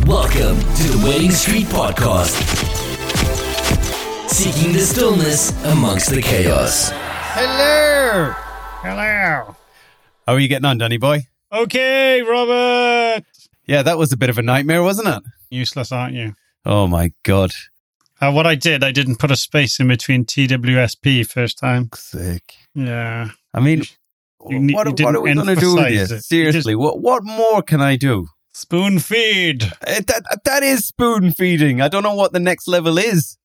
Welcome to the Waiting Street Podcast. Seeking the stillness amongst the chaos. Hello. Hello. How are you getting on, Danny boy? Okay, Robert. Yeah, that was a bit of a nightmare, wasn't it? Useless, aren't you? Oh my God. What I didn't put a space in between TWSP first time. Sick. Yeah. I mean, what are we going to do with this? Seriously, what more can I do? Spoon feed. That is spoon feeding. I don't know what the next level is.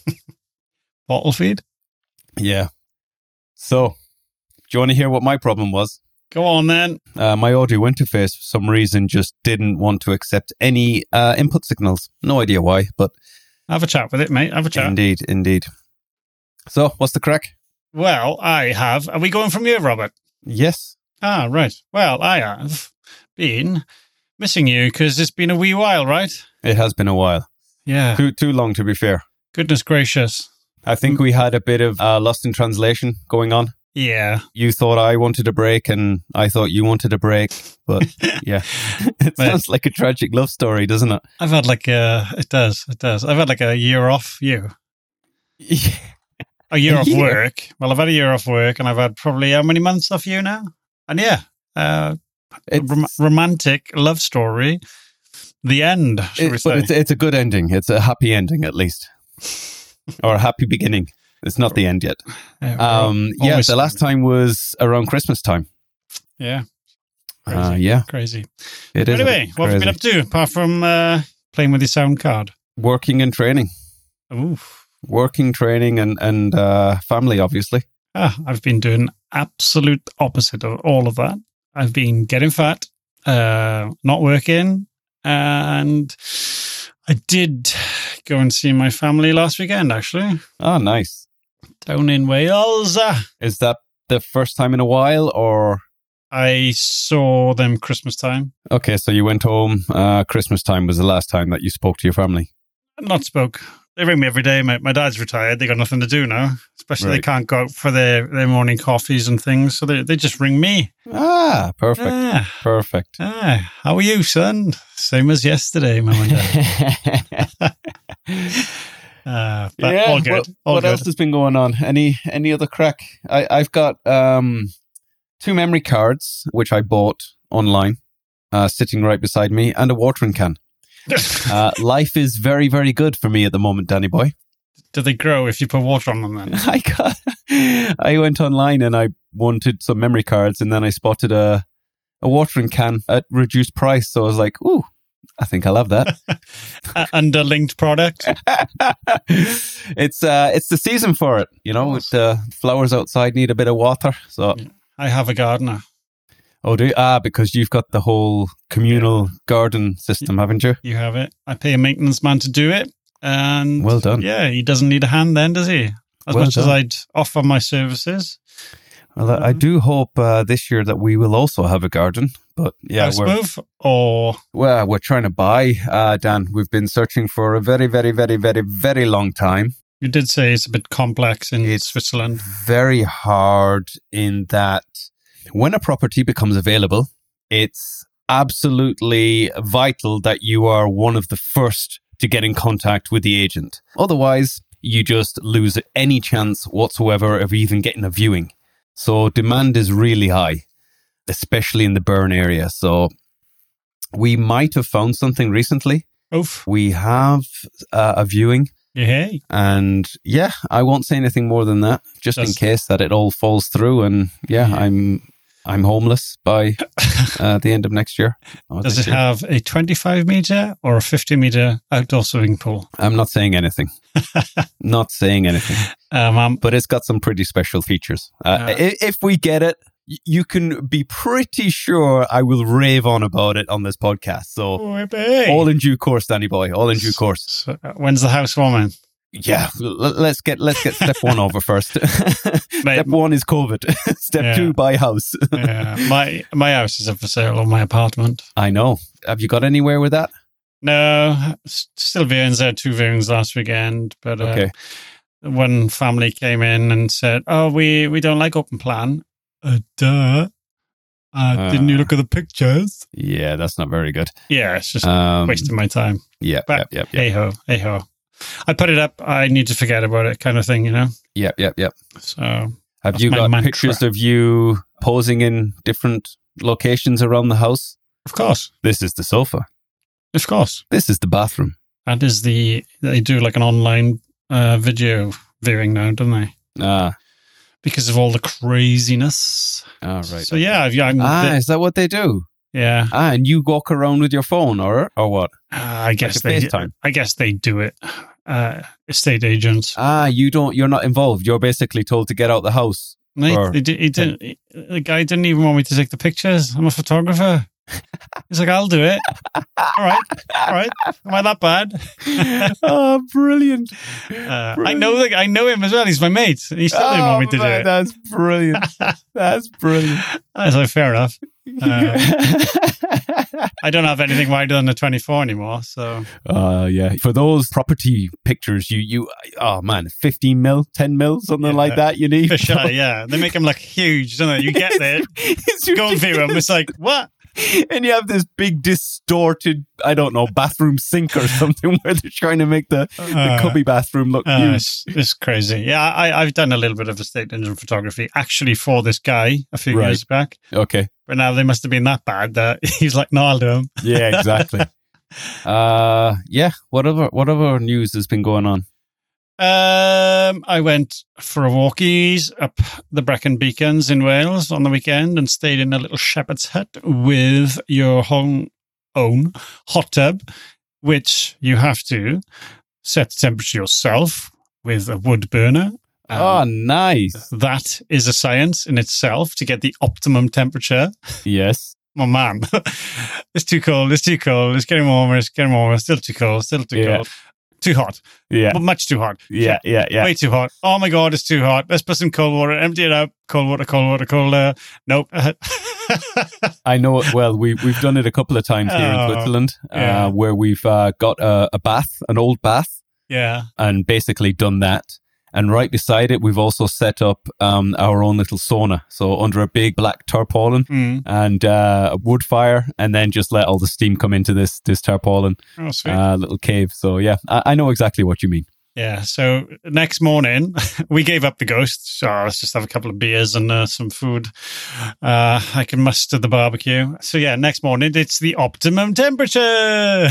Bottle feed? Yeah. So, do you want to hear what my problem was? Go on then. My audio interface, for some reason, just didn't want to accept any input signals. No idea why, but... Have a chat with it, mate. Have a chat. Indeed. So, what's the crack? Well, I have... Are we going from you, Robert? Yes. Ah, right. Well, I have been missing you because it's been a wee while, right? It has been a while. Yeah. Too long, to be fair. Goodness gracious. I think we had a bit of lost in translation going on. Yeah. You thought I wanted a break and I thought you wanted a break. But yeah, it sounds like a tragic love story, doesn't it? I've had it does. I've had like a year off you. Yeah. A year off work. Well, I've had a year off work and I've had probably how many months off you now? And yeah, romantic love story. The end, should we say. But it's a good ending. It's a happy ending, at least. Or a happy beginning. It's not the end yet. The last time was around Christmas time. Yeah. Yeah. Crazy. It is. Anyway, what have you been up to apart from playing with your sound card? Working and training. Oof. Working, training, and family, obviously. I've been doing absolute opposite of all of that. I've been getting fat, not working, and I did go and see my family last weekend, actually. Oh, nice. Down in Wales. Is that the first time in a while, or...? I saw them Christmas time. Okay, so you went home. Christmas time was the last time that you spoke to your family? Not spoke. They ring me every day. My dad's retired. They got nothing to do now. Especially They can't go out for their morning coffees and things. So they just ring me. Ah, perfect. Perfect. How are you, son? Same as yesterday, Mum and Dad. But all good. What else has been going on? Any other crack? I've got 2 memory cards, which I bought online, sitting right beside me, and a watering can. Life is very, very good for me at the moment, Danny boy. Do they grow if you put water on them then? I went online and I wanted some memory cards, and then I spotted a watering can at reduced price. So I was like, ooh, I think I'll have that. Underlinked product. It's the season for it, with the flowers outside need a bit of water. So I have a gardener. Oh, do you? Because you've got the whole communal garden system, haven't you? You have it. I pay a maintenance man to do it. And well done. Yeah, he doesn't need a hand then, does he? As much as I'd offer my services. Well, I do hope this year that we will also have a garden. But yeah, we're trying to buy, Dan. We've been searching for a very, very, very, very, very long time. You did say it's a bit complex in Switzerland. Very hard in that when a property becomes available, it's absolutely vital that you are one of the first to get in contact with the agent. Otherwise, you just lose any chance whatsoever of even getting a viewing. So demand is really high, especially in the Bern area. So we might have found something recently. Oof. We have a viewing. Yeah. And yeah, I won't say anything more than that, just in case that it all falls through. And I'm homeless by the end of next year. Does it have a 25 meter or a 50 meter outdoor swimming pool? I'm not saying anything. Not saying anything. But it's got some pretty special features. If we get it, you can be pretty sure I will rave on about it on this podcast. So all in due course, Danny boy, all in due course. So, when's the housewarming? Yeah, let's get step 1 over first. Step 1 is COVID. Step 2, buy house. Yeah, my house is up for sale, or my apartment. I know. Have you got anywhere with that? No, still viewings. There 2 viewings last weekend, but one family came in and said, "Oh, we don't like open plan." Duh. Didn't you look at the pictures? Yeah, that's not very good. Yeah, it's just wasting my time. Yeah, But yep. hey-ho. I put it up, I need to forget about it kind of thing, Yep. So Have that's you my got mantra. pictures of you posing in different locations around the house? Of course. This is the sofa. Of course. This is the bathroom. That is they do like an online video viewing now, don't they? Because of all the craziness. Right. So yeah, Is that what they do? yeah. And you walk around with your phone or what? I guess Like a they. FaceTime? I guess they do it. Estate agents. You're not involved. You're basically told to get out the house. Or- He didn't. The guy didn't even want me to take the pictures. I'm a photographer. He's like, I'll do it. All right. Am I that bad? Oh, brilliant. I know him as well. He's my mate. He still didn't want me to do it. That's brilliant. That's brilliant. I was like, fair enough. I don't have anything wider than a 24 anymore. So yeah. For those property pictures, you 15 mil, 10 mil, something like that you need. for sure, yeah. They make them look huge, don't they? You get there, go and view them. It's like, what? And you have this big distorted, I don't know, bathroom sink or something where they're trying to make the cubby bathroom look huge. It's crazy. Yeah, I've done a little bit of estate agent photography actually for this guy a few years back. Okay. But now they must have been that bad that he's like, no, I'll do them. Yeah, exactly. Yeah. What other news has been going on? I went for a walkies up the Brecon Beacons in Wales on the weekend and stayed in a little shepherd's hut with your own hot tub, which you have to set the temperature yourself with a wood burner. Nice. That is a science in itself to get the optimum temperature. Yes. Oh man, it's too cold. It's getting warmer. Still too cold. Cold. Too hot. Yeah. But much too hot. Yeah. Way too hot. Oh my God, it's too hot. Let's put some cold water, empty it out. Cold water. Nope. I know it well. We've done it a couple of times here in Switzerland, where we've got a bath, an old bath. Yeah. And basically done that. And right beside it, we've also set up our own little sauna. So under a big black tarpaulin and a wood fire, and then just let all the steam come into this tarpaulin little cave. So yeah, I know exactly what you mean. Yeah. So next morning, we gave up the ghost. So let's just have a couple of beers and some food. I can muster the barbecue. So yeah, next morning, it's the optimum temperature.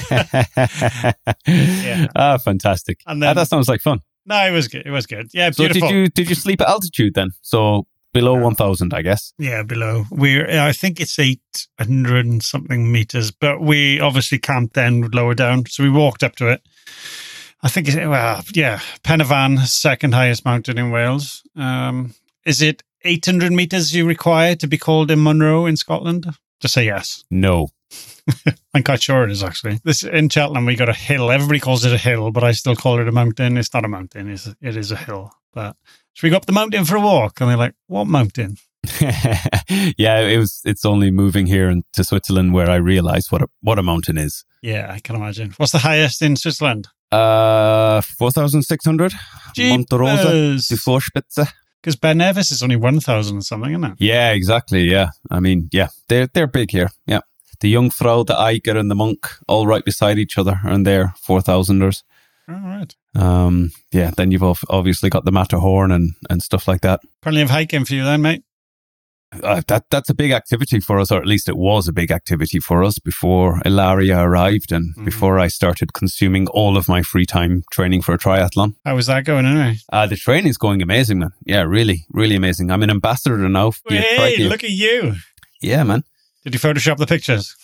Yeah. Fantastic. And then, that sounds like fun. No, it was good. Yeah, so beautiful. did you sleep at altitude then? So below 1,000, I guess. Yeah, below. I think it's 800 and something meters, but we obviously camped then lower down, so we walked up to it. I think Penavan, second highest mountain in Wales. Is it 800 meters you require to be called in Munro in Scotland? Just say yes. No. I'm quite sure it is, actually. In Cheltenham, we got a hill. Everybody calls it a hill, but I still call it a mountain. It's not a mountain. It is a hill. But so we go up the mountain for a walk, and they're like, what mountain? Yeah, it's only moving here to Switzerland where I realized what a mountain is. Yeah, I can imagine. What's the highest in Switzerland? 4,600. Monte Rosa, die Vorspitze. Because Ben Nevis is only 1,000 and something, isn't it? Yeah, exactly. Yeah, I mean, yeah, they're big here. Yeah. The Jungfrau, the Eiger, and the Monk, all right beside each other, and they're 4,000ers. All right. Yeah, then you've obviously got the Matterhorn and stuff like that. Plenty of hiking for you then, mate. That's a big activity for us, or at least it was a big activity for us before Ilaria arrived and before I started consuming all of my free time training for a triathlon. How was that going anyway? The training's going amazing, man. Yeah, really, really amazing. I'm an ambassador now. Hey, look at you. Yeah, man. Did you Photoshop the pictures?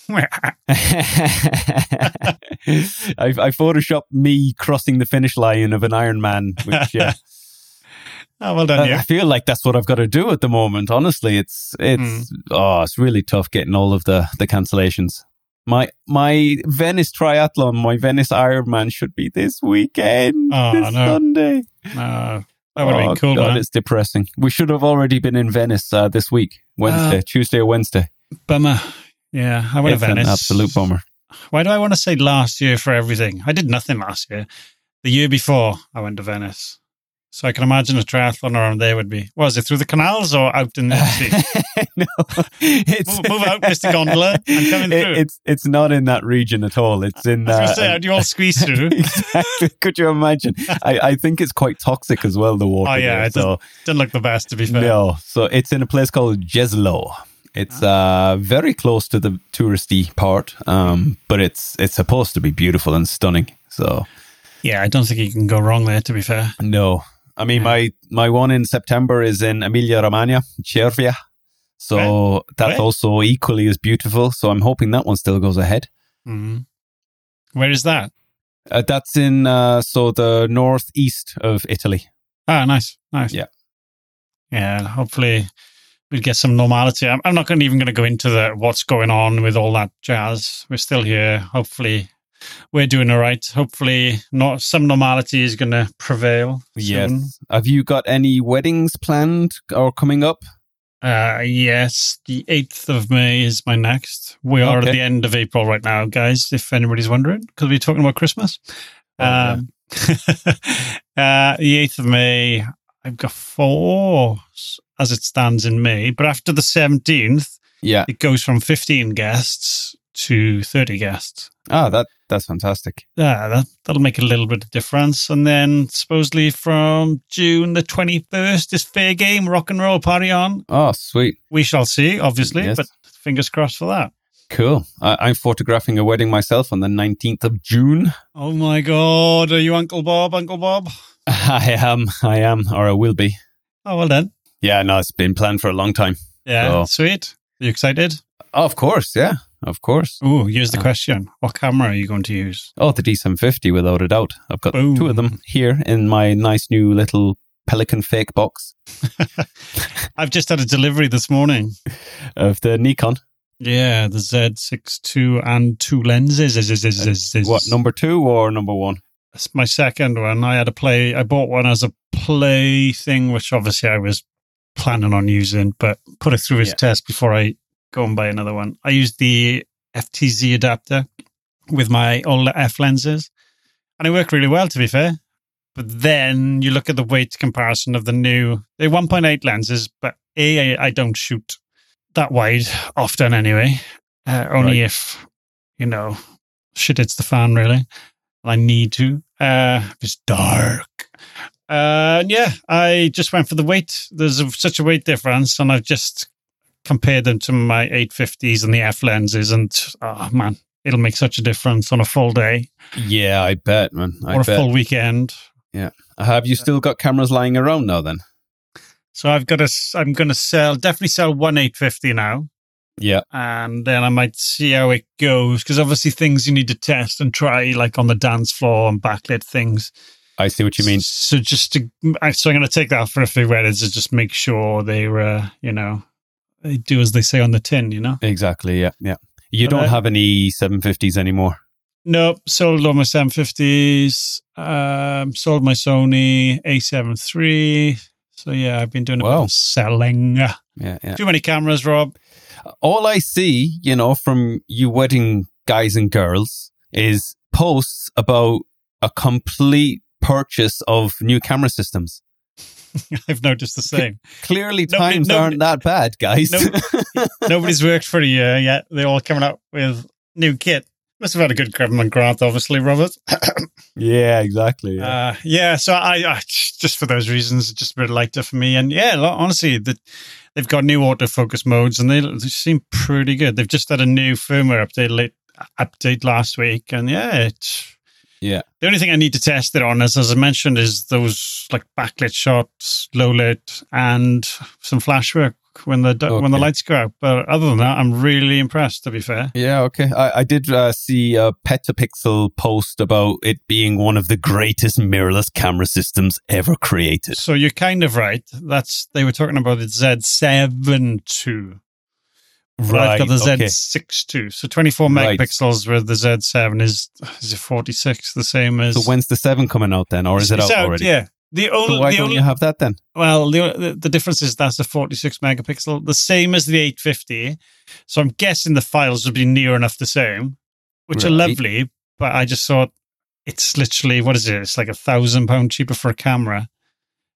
I photoshopped me crossing the finish line of an Ironman, which, yeah. Oh, well done, I feel like that's what I've got to do at the moment. Honestly, it's really tough getting all of the cancellations. My Venice triathlon, my Venice Ironman should be this weekend, Sunday. No, that would have been cool, God, man. It's depressing. We should have already been in Venice this week, Tuesday or Wednesday. Bummer. Yeah, I went to Venice. An absolute bummer. Why do I want to say last year for everything? I did nothing last year. The year before, I went to Venice. So I can imagine a triathlon around there would be. Was it through the canals or out in the sea? No, Move out, Mr. Gondola. I'm coming through. It's not in that region at all. It's in. I was going to say, how do you all squeeze through? Exactly. Could you imagine? I think it's quite toxic as well. The water. Oh yeah, there, it doesn't look the best, to be fair. No, so it's in a place called Jeslo. It's very close to the touristy part, but it's supposed to be beautiful and stunning. So yeah, I don't think you can go wrong there, to be fair. no. I mean, my one in September is in Emilia-Romagna, Cervia. So that's also equally as beautiful. So I'm hoping that one still goes ahead. Mm-hmm. Where is that? That's in the northeast of Italy. Ah, nice. Yeah. Hopefully we'll get some normality. I'm not even going to go into what's going on with all that jazz. We're still here. Hopefully we're doing all right. Hopefully some normality is going to prevail soon. Yes. Have you got any weddings planned or coming up? Yes, the 8th of May is my next. We are at the end of April right now, guys, if anybody's wondering, because we're talking about Christmas. The 8th of May, I've got 4 as it stands in May, but after the 17th, it goes from 15 guests to 30 guests. That's fantastic. Yeah, that'll make a little bit of difference. And then supposedly from June the 21st is fair game, rock and roll, party on. Oh, sweet. We shall see, obviously, but fingers crossed for that. Cool. I'm photographing a wedding myself on the 19th of June. Oh my God. Are you Uncle Bob? I am, or I will be. Oh, well done. Yeah, no, it's been planned for a long time. Yeah, sweet. Are you excited? Oh, of course, yeah. Of course. Oh, here's the question. What camera are you going to use? Oh, the D750, without a doubt. I've got 2 of them here in my nice new little Pelican fake box. I've just had a delivery this morning. Of the Nikon? Yeah, the Z6 II and 2 lenses. What, number 2 or number 1? That's my second one. I bought one as a play thing, which obviously I was planning on using, but put it through its test before I go and buy another one. I used the FTZ adapter with my older F lenses, and it worked really well, to be fair. But then you look at the weight comparison of they're 1.8 lenses, but I don't shoot that wide often anyway. Only if, shit hits the fan, really. I need to. It's dark. I just went for the weight. There's such a weight difference, and I've just compared them to my 850s and the F lenses, and man, it'll make such a difference on a full day. Yeah, I bet, man. Or a full weekend. Yeah. Have you still got cameras lying around now then? So I'm going to definitely sell one 850 now. Yeah. And then I might see how it goes, because obviously things you need to test and try, like on the dance floor and backlit things. I see what you mean. So I'm going to take that for a few weddings to just make sure they're, they do as they say on the tin, Exactly, yeah. You don't have any 750s anymore? Nope, sold all my 750s, sold my Sony A7 III. So yeah, I've been doing a bit of selling. Yeah. Too many cameras, Rob. All I see, from you wedding guys and girls is posts about a complete purchase of new camera systems. I've noticed the same. Clearly times aren't that bad, guys. Nobody's worked for a year yet. They're all coming up with new kit. Must have had a good government grant, obviously, Robert. Yeah, exactly. Yeah. So I just for those reasons, just a bit lighter for me. And yeah, honestly, they've got new autofocus modes, and they seem pretty good. They've just had a new firmware update last week, and yeah. The only thing I need to test it on, as I mentioned, is those like backlit shots, low lit, and some flash work when the lights go out. But other than that, I'm really impressed, to be fair. Yeah, okay. I did see a Petapixel post about it being one of the greatest mirrorless camera systems ever created. So you're kind of right. They were talking about the Z7 II. Right, I've got the Z6 II. So 24 megapixels where the Z7 is it 46, the same as... So when's the 7 coming out then? Or is it out already? Yeah. Why don't you have that then? Well, the difference is that's a 46 megapixel, the same as the 850. So I'm guessing the files would be near enough the same, which are lovely. But I just thought it's literally, what is it? It's like £1,000 cheaper for a camera.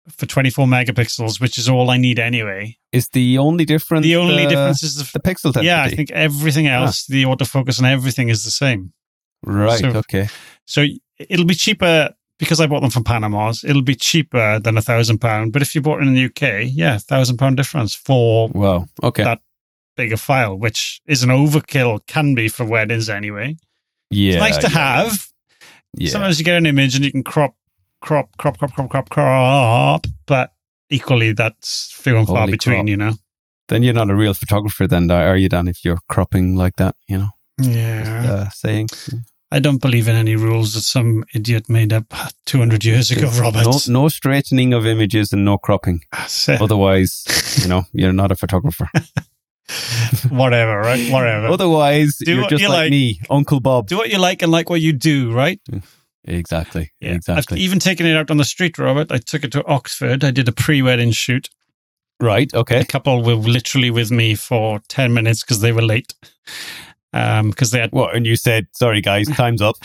for 24 megapixels, which is all I need anyway. Is the only difference The only difference is the pixel density? Yeah, I think everything else, the autofocus and everything is the same. Right, okay. So it'll be cheaper, because I bought them from Panama's, it'll be cheaper than £1,000. But if you bought it in the UK, yeah, £1,000 difference for that bigger file, which is an overkill, can be for weddings anyway. Yeah. It's nice to have. Yeah. Sometimes you get an image and you can crop, but equally that's few and far between, you know. Then you're not a real photographer then, are you, Dan, if you're cropping like that, you know? Yeah. Just, saying. I don't believe in any rules that some idiot made up 200 years ago, Robert. No straightening of images and no cropping. Otherwise, you know, you're not a photographer. Whatever, right? Whatever. Otherwise, you're just like me, Uncle Bob. Do what you like and like what you do, right? Exactly. Yeah. Exactly. I've even taken it out on the street, Robert. I took it to Oxford. I did a pre-wedding shoot. Right, okay. The couple were literally with me for 10 minutes because they were late. Because they had and you said, sorry guys, time's up.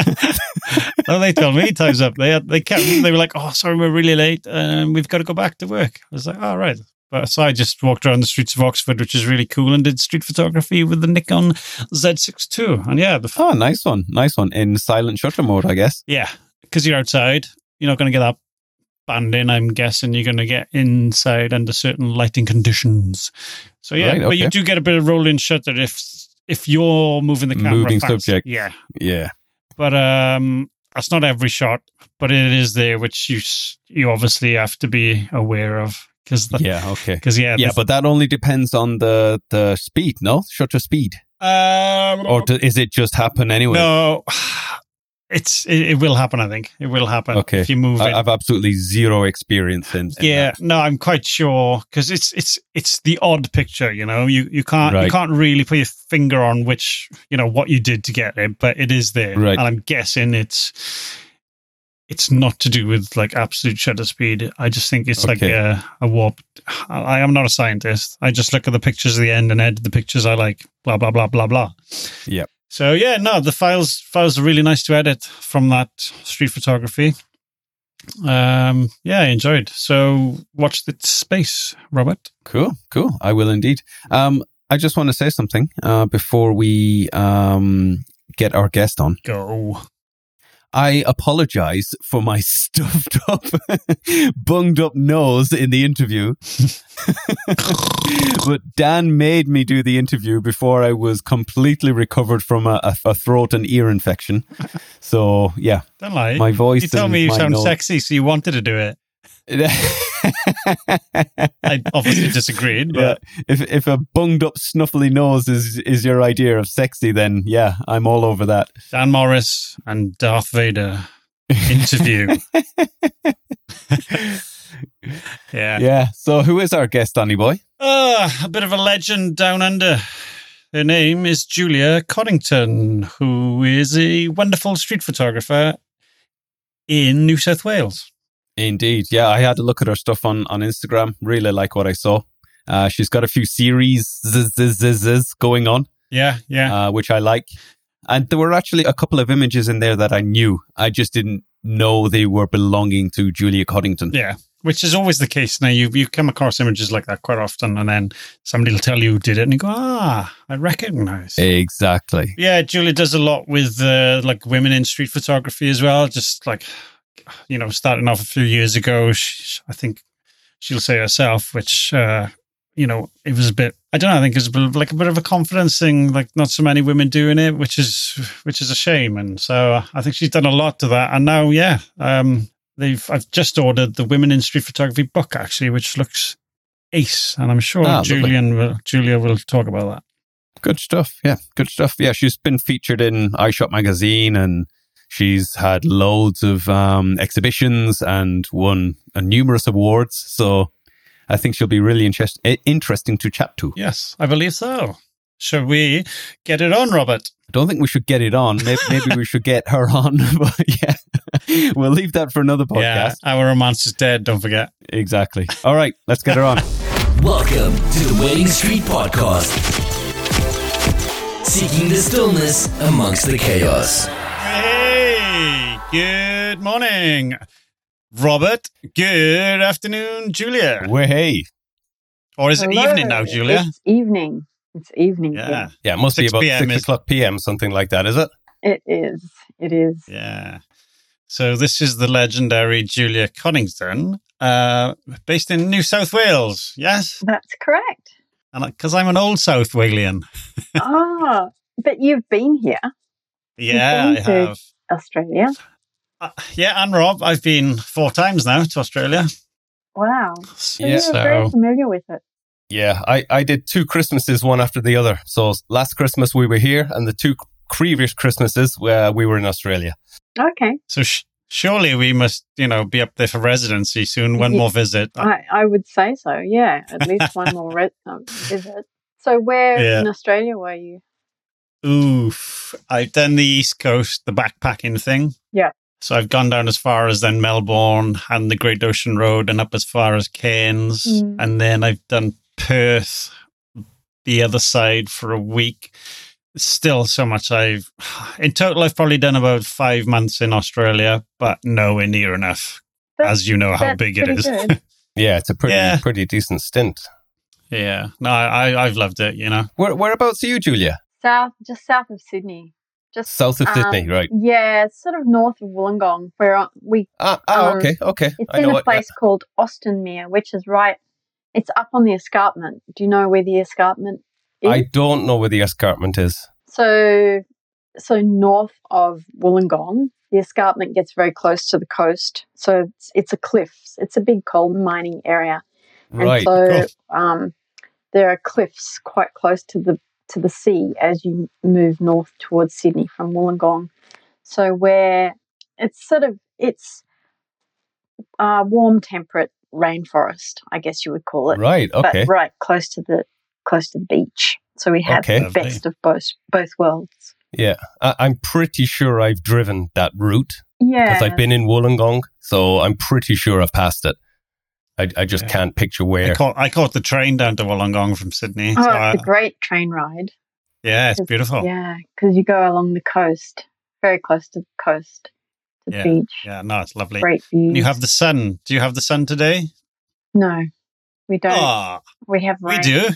No, they told me time's up. They were like, oh, sorry, we're really late. We've got to go back to work. I was like, all right. So I just walked around the streets of Oxford, which is really cool, and did street photography with the Nikon Z6 II. And yeah, nice one in silent shutter mode, I guess. Yeah, because you're outside, you're not going to get that band in. I'm guessing you're going to get inside under certain lighting conditions. So yeah, right, okay. But you do get a bit of rolling shutter if you're moving the camera moving fast. Subject. Yeah. But that's not every shot, but it is there, which you obviously have to be aware of. But that only depends on the speed, no? Shutter speed. Or is it just happen anyway? No, it will happen, I think. It will happen if you move it. I've absolutely zero experience in that. No, I'm quite sure, because it's the odd picture, you know. You can't really put your finger on which, you know, what you did to get it, but it is there. Right. And I'm guessing it's not to do with like absolute shutter speed. I just think it's like a warp. I am not a scientist. I just look at the pictures at the end and edit the pictures I like, blah, blah, blah, blah, blah. Yeah. So yeah, no, the files are really nice to edit from that street photography. I enjoyed. So watch the space, Robert. Cool. I will indeed. I just want to say something before we get our guest on. Go. I apologize for my stuffed up, bunged up nose in the interview. But Dan made me do the interview before I was completely recovered from a throat and ear infection. So, yeah. Don't lie. My voice. You told me you sound sexy, so you wanted to do it. I obviously disagreed, but if a bunged up snuffly nose is your idea of sexy, then yeah, I'm all over that. Dan Morris and Darth Vader interview. Yeah. So who is our guest, Danny boy? A bit of a legend down under. Her name is Julia Coddington, who is a wonderful street photographer in New South Wales. Indeed. Yeah, I had a look at her stuff on Instagram. Really like what I saw. She's got a few series going on. Yeah. Which I like. And there were actually a couple of images in there that I knew. I just didn't know they were belonging to Julia Coddington. Yeah, which is always the case. Now, you come across images like that quite often, and then somebody will tell you who did it, and you go, I recognize. Exactly. Yeah, Julia does a lot with like women in street photography as well, just like, you know, starting off a few years ago. I think she'll say herself, which, you know, it was a bit, I don't know, I think it's like a bit of a confidence thing, like not so many women doing it, which is a shame. And so I think she's done a lot to that. And now, I've just ordered the Women in Street Photography book, actually, which looks ace. And I'm sure Julia will talk about that. Good stuff. Yeah, good stuff. Yeah, she's been featured in iShot magazine, and she's had loads of exhibitions and won numerous awards. So I think she'll be really interesting to chat to. Yes, I believe so. Shall we get it on, Robert? I don't think we should get it on. Maybe we should get her on. But yeah, we'll leave that for another podcast. Yeah, our romance is dead, don't forget. Exactly. All right, let's get her on. Welcome to the Waiting Street Podcast. Seeking the stillness amongst the chaos. Hey, good morning. Robert. Good afternoon, Julia. Well, hey. Or is it Hello. evening now, Julia? It's evening. It's evening. Yeah. Yeah, it must be 6 about p.m. 6 o'clock p.m., something like that, is it? It is. It is. Yeah. So this is the legendary Julia Coddington, based in New South Wales. Yes? That's correct. And because I'm an old South Walian. Ah, but you've been here, Yeah, I been to- have. Australia. Yeah, and Rob, I've been 4 times now to Australia. Wow. So Yeah. you're very familiar with it. Yeah, I did 2 Christmases, one after the other. So last Christmas we were here, and the 2 previous Christmases we were in Australia. Okay. So surely we must, be up there for residency soon. One Yeah. more visit. I would say so. Yeah. At least one more visit. So where Yeah. in Australia were you? Oof. I've done the East Coast, the backpacking thing. Yeah. So I've gone down as far as then Melbourne and the Great Ocean Road and up as far as Cairns. Mm. And then I've done Perth, the other side for a week. Still so much in total, I've probably done about 5 months in Australia, but nowhere near enough, as you know how That's big it pretty is. good. Yeah, it's a pretty decent stint. Yeah. No, I've loved it, Whereabouts are you, Julia? Just south of Sydney. Just South of Sydney, right? Yeah, it's sort of north of Wollongong, where we. Okay. It's I in know a what. place called Austinmere, which is right. It's up on the escarpment. Do you know where the escarpment is? I don't know where the escarpment is. So north of Wollongong, the escarpment gets very close to the coast. So it's a cliffs. It's a big coal mining area, Right. and so there are cliffs quite close to the sea as you move north towards Sydney from Wollongong. So where it's warm temperate rainforest, I guess you would call it. Right. Okay. But right close to the beach. So we have Okay. the best of both worlds. Yeah, I'm pretty sure I've driven that route Yeah. because I've been in Wollongong, so I'm pretty sure I've passed it. I just can't picture where. I caught the train down to Wollongong from Sydney. Oh, so it's a great train ride. yeah, it's beautiful. Yeah, because you go along the coast, very close to the coast, to the beach. Yeah, no, it's lovely. Great views. And you have the sun. Do you have the sun today? No, we don't. Oh, We have we rain. do.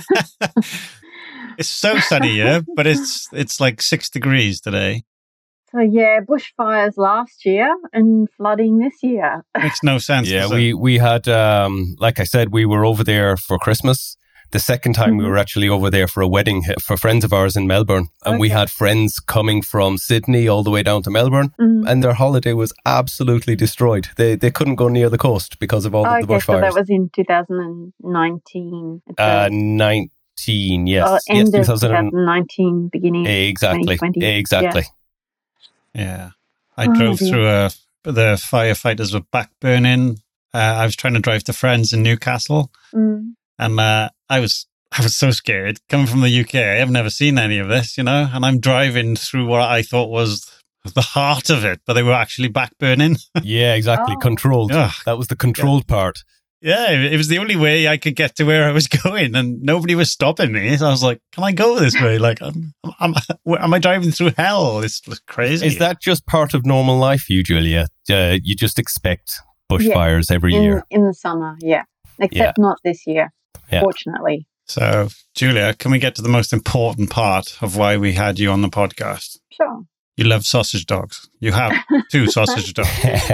It's so sunny here, but it's like 6 degrees today. So yeah, bushfires last year and flooding this year. Makes no sense. Yeah, does it? we had, like I said, we were over there for Christmas. The second time we were actually over there for a wedding for friends of ours in Melbourne. And we Okay. had friends coming from Sydney all the way down to Melbourne. Mm. And their holiday was absolutely destroyed. They couldn't go near the coast because of all of the Okay, so bushfires. that was in 2019. It's 19, yes. end yes, of 2019, beginning of Exactly. 2020. Exactly. Yeah. I Oh, drove dear. through the firefighters were back burning. I was trying to drive to friends in Newcastle, Mm. and I was so scared coming from the UK. I've never seen any of this, and I'm driving through what I thought was the heart of it, but they were actually back burning. Yeah, exactly. Oh. Controlled. Ugh. That was the controlled part. Yeah, it was the only way I could get to where I was going, and nobody was stopping me. So I was like, "Can I go this way? Like, am I driving through hell? This looks crazy." Is that just part of normal life for you, Julia? You just expect bushfires every year. In the summer, yeah. Except not this year, Yeah. fortunately. So, Julia? Can we get to the most important part of why we had you on the podcast? Sure. You love sausage dogs. You have 2 sausage dogs.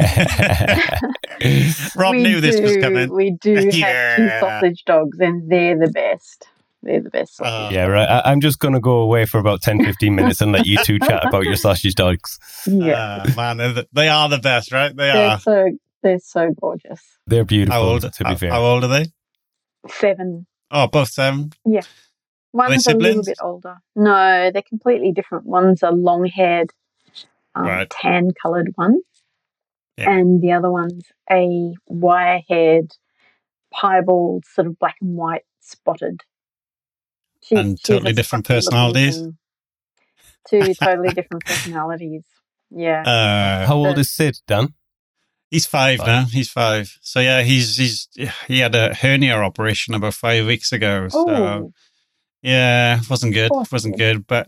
Rob We knew this was coming. We do have 2 Yeah. sausage dogs, and they're the best. They're the best sausage. Yeah, right. I'm just going to go away for about 10, 15 minutes and let you two chat about your sausage dogs. Yeah. Man, they are the best, right? They they're are. they're so gorgeous. They're beautiful, How old? to be fair. How old are they? 7. Oh, both 7. One's a little siblings? bit older. No, they're completely different. One's a long-haired, Right. tan-coloured one, Yeah. and the other one's a wire-haired, piebald, sort of black and white spotted. And totally has different funky looking personalities? thing. 2 totally different personalities. Yeah. How old is Sid, Dan? He's 5 now. He's 5. So yeah, he had a hernia operation about 5 weeks ago. So Oh, yeah, wasn't good. Poor Wasn't kid. good. But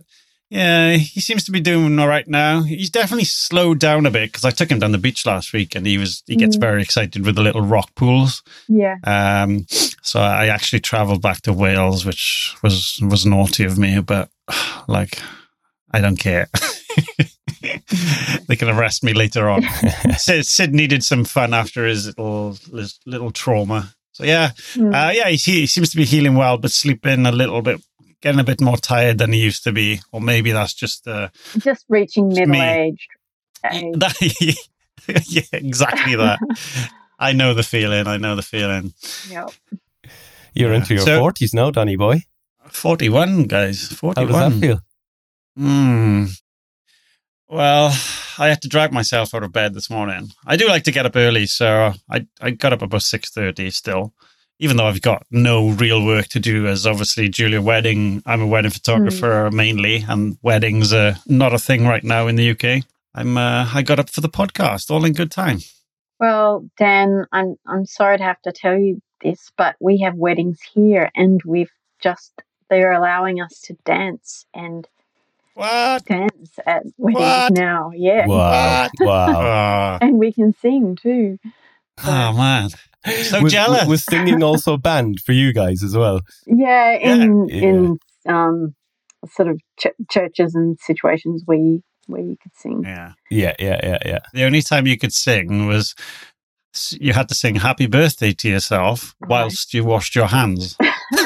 Yeah, he seems to be doing all right now. He's definitely slowed down a bit because I took him down the beach last week, and he gets very excited with the little rock pools. Yeah. So I actually travelled back to Wales, which was naughty of me, but like I don't care. They can arrest me later on. Sid needed some fun after his little trauma. So yeah, he seems to be healing well, but sleeping a little bit. Getting a bit more tired than he used to be, or maybe that's just reaching middle-aged age. Yeah, exactly that. I know the feeling. Yep. You're into your 40s now, Danny boy. 41, guys. 41. How does that feel? Well, I had to drag myself out of bed this morning. I do like to get up early, so I got up about 6:30 still. Even though I've got no real work to do, as obviously Julia I'm a wedding photographer mainly, and weddings are not a thing right now in the UK. I got up for the podcast, all in good time. Well, Dan, I'm sorry to have to tell you this, but we have weddings here, and they're allowing us to dance and dance at weddings now. Yeah. Wow. And we can sing too. So. Oh man. So jealous. Was singing also banned for you guys as well? Yeah, in sort of churches and situations where you could sing. Yeah. The only time you could sing was you had to sing "Happy Birthday" to yourself whilst you washed your hands.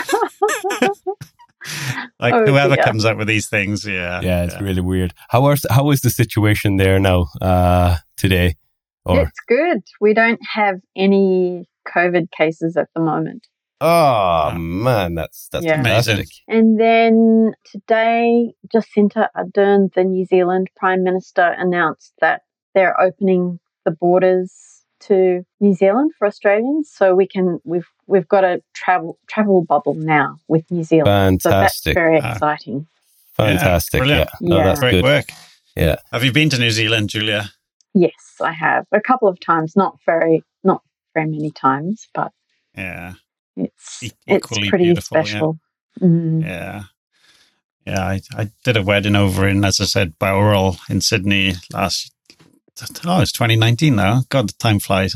Whoever comes up with these things, it's really weird. How is the situation there now today? It's good. We don't have any COVID cases at the moment. Oh man, that's fantastic. And then today, Jacinda Ardern, the New Zealand Prime Minister, announced that they're opening the borders to New Zealand for Australians, so we've got a travel bubble now with New Zealand. Fantastic. So that's very exciting. Fantastic. Yeah. No, that's great good. Work. Yeah. Have you been to New Zealand, Julia? Yes, I have a couple of times. Not very many times, but it's pretty special. Yeah. I did a wedding over in, as I said, Bowral in Sydney it's 2019 now. God, the time flies.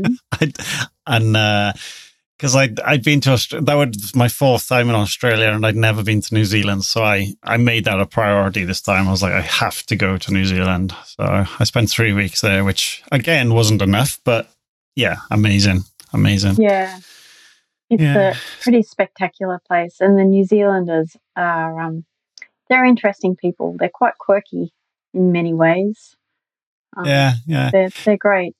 Because I'd been to Australia, that was my fourth time in Australia, and I'd never been to New Zealand. So I made that a priority this time. I was like, I have to go to New Zealand. So I spent 3 weeks there, which again wasn't enough, but yeah, amazing. Yeah. It's a pretty spectacular place. And the New Zealanders are, they're interesting people. They're quite quirky in many ways. They're great.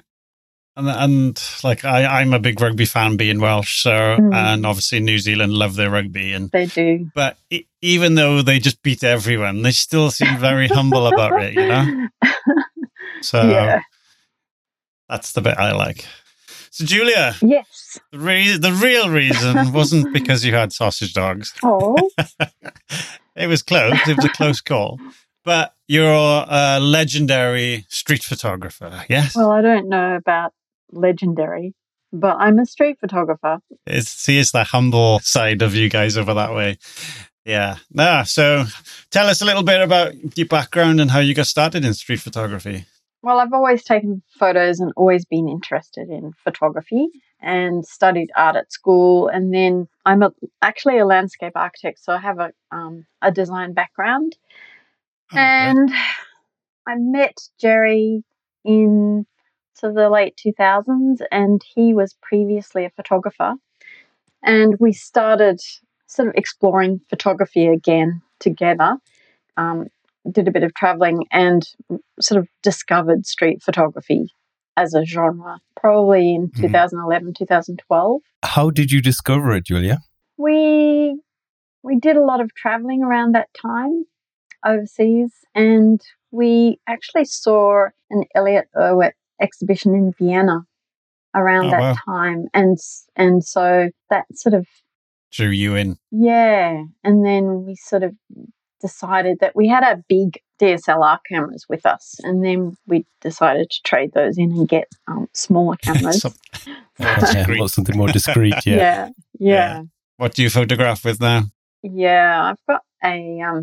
And like I'm a big rugby fan, being Welsh, so and obviously New Zealand love their rugby, and they do. But even though they just beat everyone, they still seem very humble about it, you know. So that's the bit I like. So Julia, yes, the real reason wasn't because you had sausage dogs. Oh, it was close. It was a close call. But you're a legendary street photographer, yes? Well, I don't know about legendary, but I'm a street photographer. It's the humble side of you guys over that way. Yeah. So tell us a little bit about your background and how you got started in street photography. Well, I've always taken photos and always been interested in photography and studied art at school. And then I'm actually a landscape architect, so I have a design background. And I met Jerry in the late 2000s, and he was previously a photographer. And we started sort of exploring photography again together, did a bit of traveling, and sort of discovered street photography as a genre, probably in 2011, 2012. How did you discover it, Julia? We did a lot of traveling around that time overseas, and we actually saw an Elliot Erwitt exhibition in Vienna around that time, and so that sort of drew you in. Yeah, and then we sort of decided that we had our big DSLR cameras with us, and then we decided to trade those in and get smaller cameras. Something more discreet. Yeah. What do you photograph with now? Yeah, I've got a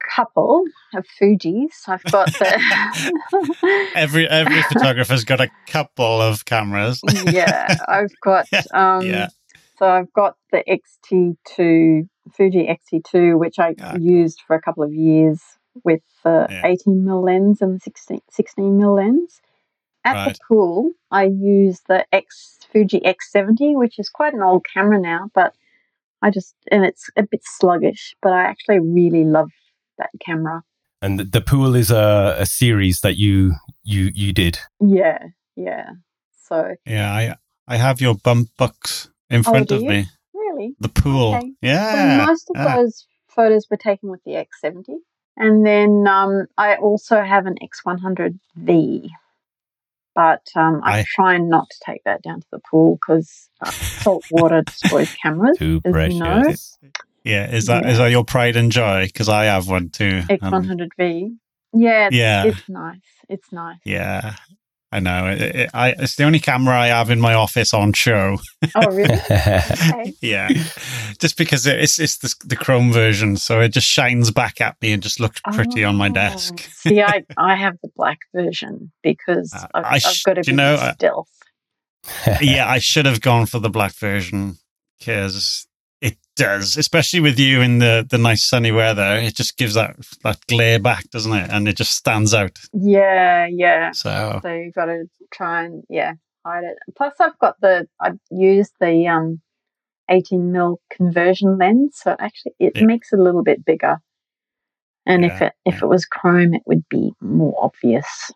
couple of Fujis. I've got the Every photographer's got a couple of cameras. yeah. I've got Yeah. So I've got the XT2 Fuji XT2, which I used for a couple of years with the 18mm lens and 16mm lens. At the pool, I use the Fuji X70, which is quite an old camera now, but and it's a bit sluggish, but I actually really love that camera. And the pool is a series that you did. Yeah. So yeah, I have your bump box in front of me. Really? The pool. Okay. Yeah. So most of those photos were taken with the X70, and then I also have an X100V. But I try not to take that down to the pool because salt water destroys cameras. Too precious. You know. Yeah, is that your pride and joy? Because I have one too. X100V. It's nice. It's nice. Yeah, I know. It's the only camera I have in my office on show. Oh, really? Okay. Yeah, just because it's the chrome version, so it just shines back at me and just looks pretty on my desk. See, I have the black version because I've got to be stealth. Yeah, I should have gone for the black version because it does, especially with you in the nice sunny weather. It just gives that glare back, doesn't it? And it just stands out. Yeah. So you've got to try and hide it. Plus, I've used the 18mm conversion lens, so it makes it a little bit bigger. And if it was chrome, it would be more obvious.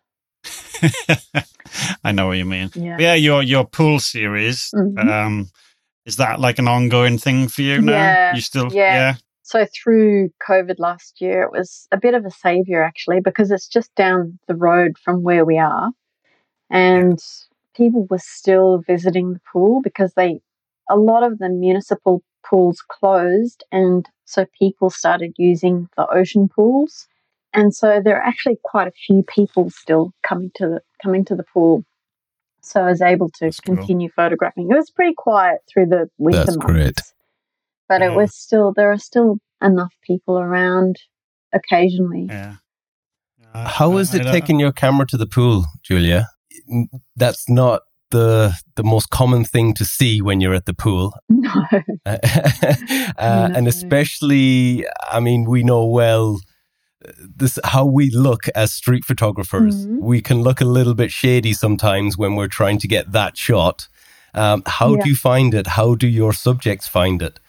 I know what you mean. Yeah, your pool series. Mm-hmm. Is that like an ongoing thing for you now? Yeah. You still So through COVID last year, it was a bit of a savior actually because it's just down the road from where we are, and people were still visiting the pool because a lot of the municipal pools closed, and so people started using the ocean pools. And so there are actually quite a few people still coming to the pool. So I was able to continue photographing. It was pretty quiet through the winter months. Great. But there are still enough people around occasionally. Yeah. How is it taking your camera to the pool, Julia? That's not the most common thing to see when you're at the pool. No. And especially, I mean, we know well how we look as street photographers. Mm-hmm. We can look a little bit shady sometimes when we're trying to get that shot. How do you find it? How do your subjects find it?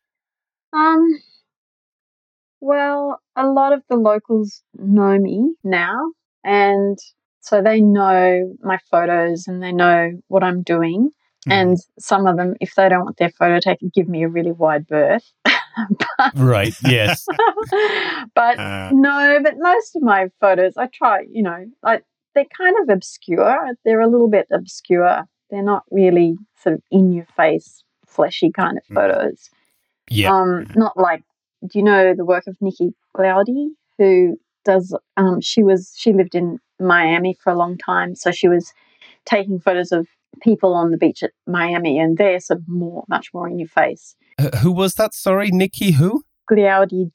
Well, a lot of the locals know me now, and so they know my photos and they know what I'm doing. Mm-hmm. And some of them, if they don't want their photo taken, give me a really wide berth. Right, yes. But most of my photos, I try, they're kind of obscure. They're a little bit obscure. They're not really sort of in-your-face, fleshy kind of photos. Yeah. Not like, do you know the work of Nikki Glaudi, who does, she lived in Miami for a long time, so she was taking photos of people on the beach at Miami, and they're sort of much more in your face. Who was that? Sorry, Nikki who? Glaudi,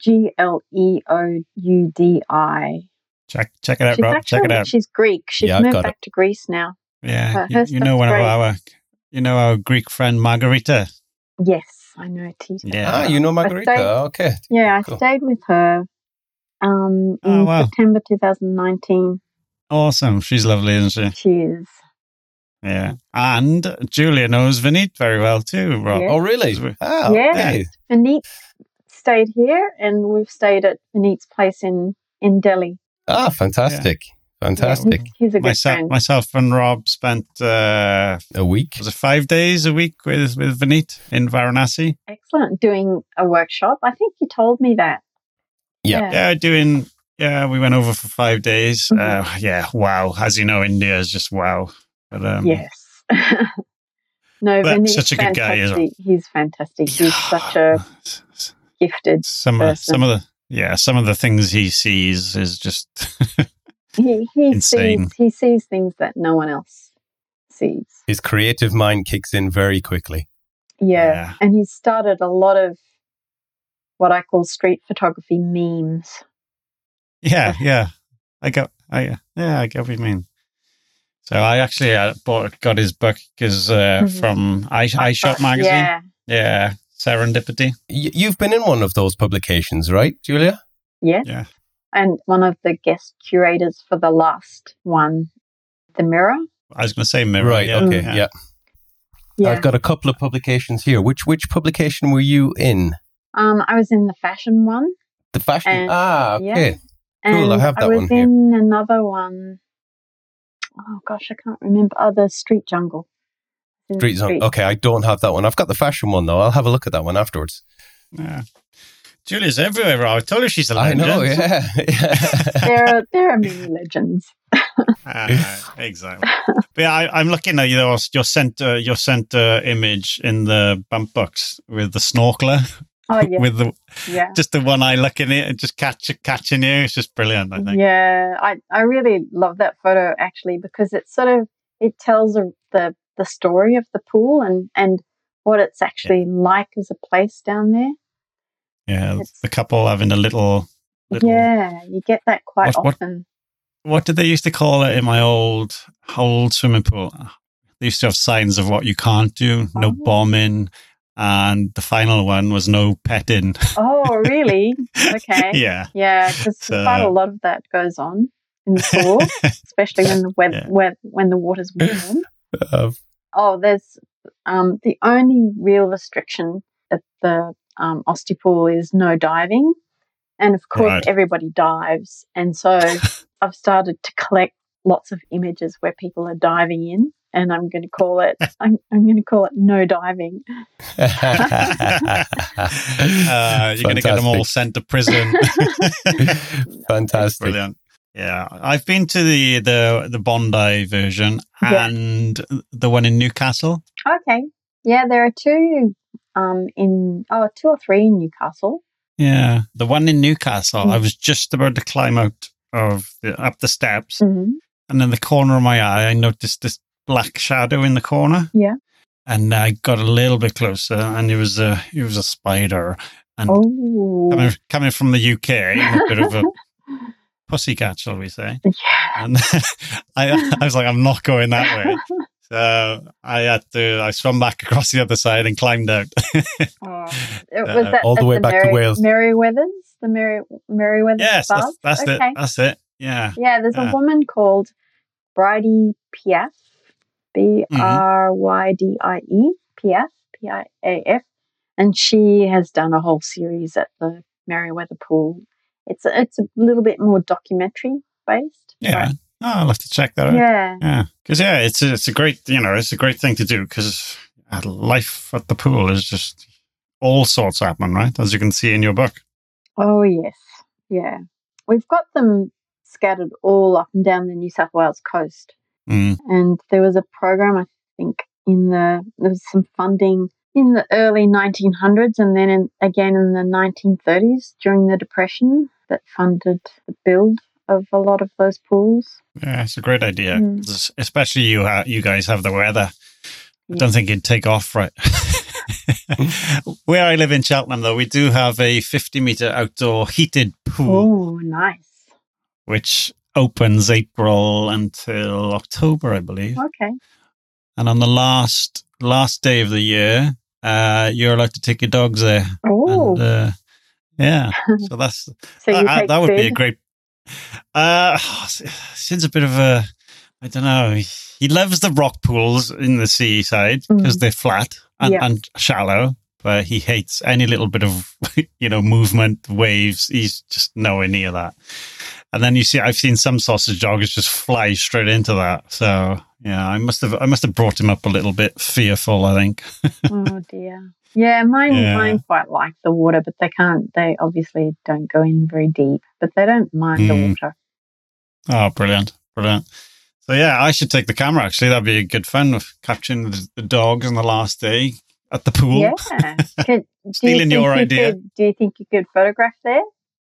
Gleudi. Check it out, Rob. Check it out. She's Greek. She's moved back to Greece now. Yeah, you know our Greek friend Margarita. Yes, I know Tita. Yeah, you know Margarita. Okay. Yeah, cool. I stayed with her in September 2019. Awesome. She's lovely, isn't she? She is. Yeah. And Julia knows Vineet very well too, Rob. Yes. Oh, really? Oh, yes. Vineet stayed here, and we've stayed at Vineet's place in Delhi. Ah, fantastic. Yeah. Fantastic. Yeah, he's a good friend. Myself and Rob spent a week. Was it 5 days a week with Vineet in Varanasi? Excellent. Doing a workshop. I think you told me that. Yeah. Yeah, we went over for 5 days. Mm-hmm. Wow. As you know, India is just wow. But, yes. No, Vineet's such a good guy, isn't he? He's fantastic. He's such a gifted person. Some of the things he sees is just he insane. He sees things that no one else sees. His creative mind kicks in very quickly. Yeah. And he's started a lot of what I call street photography memes. Yeah. I get what you mean. So I actually got his book because from iShop magazine. Yeah, Serendipity. You've been in one of those publications, right, Julia? Yes. Yeah. And one of the guest curators for the last one, The Mirror. I was going to say Mirror. Right, yeah. okay, yeah. I've got a couple of publications here. Which publication were you in? I was in the fashion one. The fashion? And, okay. And Cool, I have that one was here. in another one. Oh, gosh, I can't remember. Oh, the Street Jungle. Street Jungle. Okay, I don't have that one. I've got the fashion one, though. I'll have a look at that one afterwards. Yeah. Julia's everywhere. I told her she's a legend. I know, yeah. there are many legends. Exactly. But yeah, I'm looking at your center image in the bump box with the snorkeler. Oh yeah, with just the one eye looking at it and just catching you. It's just brilliant, I think. Yeah, I really love that photo actually because it tells the story of the pool and what it's actually like as a place down there. Yeah, the couple having a little. Yeah, you get that quite often. What did they used to call it in my old swimming pool? They used to have signs of what you can't do, no bombing, and the final one was no petting. Oh, really? Okay. Yeah. Yeah, because quite a lot of that goes on in the pool, especially when the water's warm. There's the only real restriction at the Austie pool is no diving. And of course, everybody dives. And so I've started to collect lots of images where people are diving in, and I'm going to call it no diving. You're going to get them all sent to prison. Fantastic. Brilliant. Yeah, I've been to the Bondi version and the one in Newcastle. Okay. Yeah, there are two or three in Newcastle. Yeah, the one in Newcastle, I was just about to climb out up the steps, and in the corner of my eye, I noticed this black shadow in the corner. Yeah, and I got a little bit closer, and it was a spider. And coming from the UK, I'm a bit of a pussycat, shall we say? Yeah. And I was like, I'm not going that way. So I swam back across the other side and climbed out. Was that all the way back to Wales. Merryweather's? The Merryweather's Yes, bars? that's it. That's it. Yeah. Yeah, there's a woman called Bridie Piaf, Brydyie, Piaf, Piaf, and she has done a whole series at the Merryweather pool. It's a little bit more documentary based. Yeah. Right? Oh, I'll have to check that out. Yeah. Yeah. Because, it's a great, it's a great thing to do because life at the pool is just all sorts happening, right? As you can see in your book. Oh, yes. Yeah. We've got them scattered all up and down the New South Wales coast. And there was a program, I think, there was some funding in the early 1900s and then again in the 1930s during the Depression that funded the build of a lot of those pools. Yeah, it's a great idea, especially you guys have the weather. I don't think it'd take off right. Where I live in Cheltenham, though, we do have a 50-meter outdoor heated pool. Oh, nice. Which opens April until October, I believe. Okay. And on the last day of the year, you're allowed to take your dogs there. Oh. And, yeah. So that's that would be a great. Sid's a bit of a, I don't know. He loves the rock pools in the seaside because they're flat and shallow, but he hates any little bit of movement, waves. He's just nowhere near that. And then I've seen some sausage dogs just fly straight into that. So yeah, I must have brought him up a little bit fearful, I think. Oh dear. Yeah, mine quite like the water, but they obviously don't go in very deep, but they don't mind the water. Oh, brilliant. So yeah, I should take the camera actually. That'd be good fun of capturing the dogs on the last day at the pool. Yeah. Stealing your idea. Do you think you could photograph there?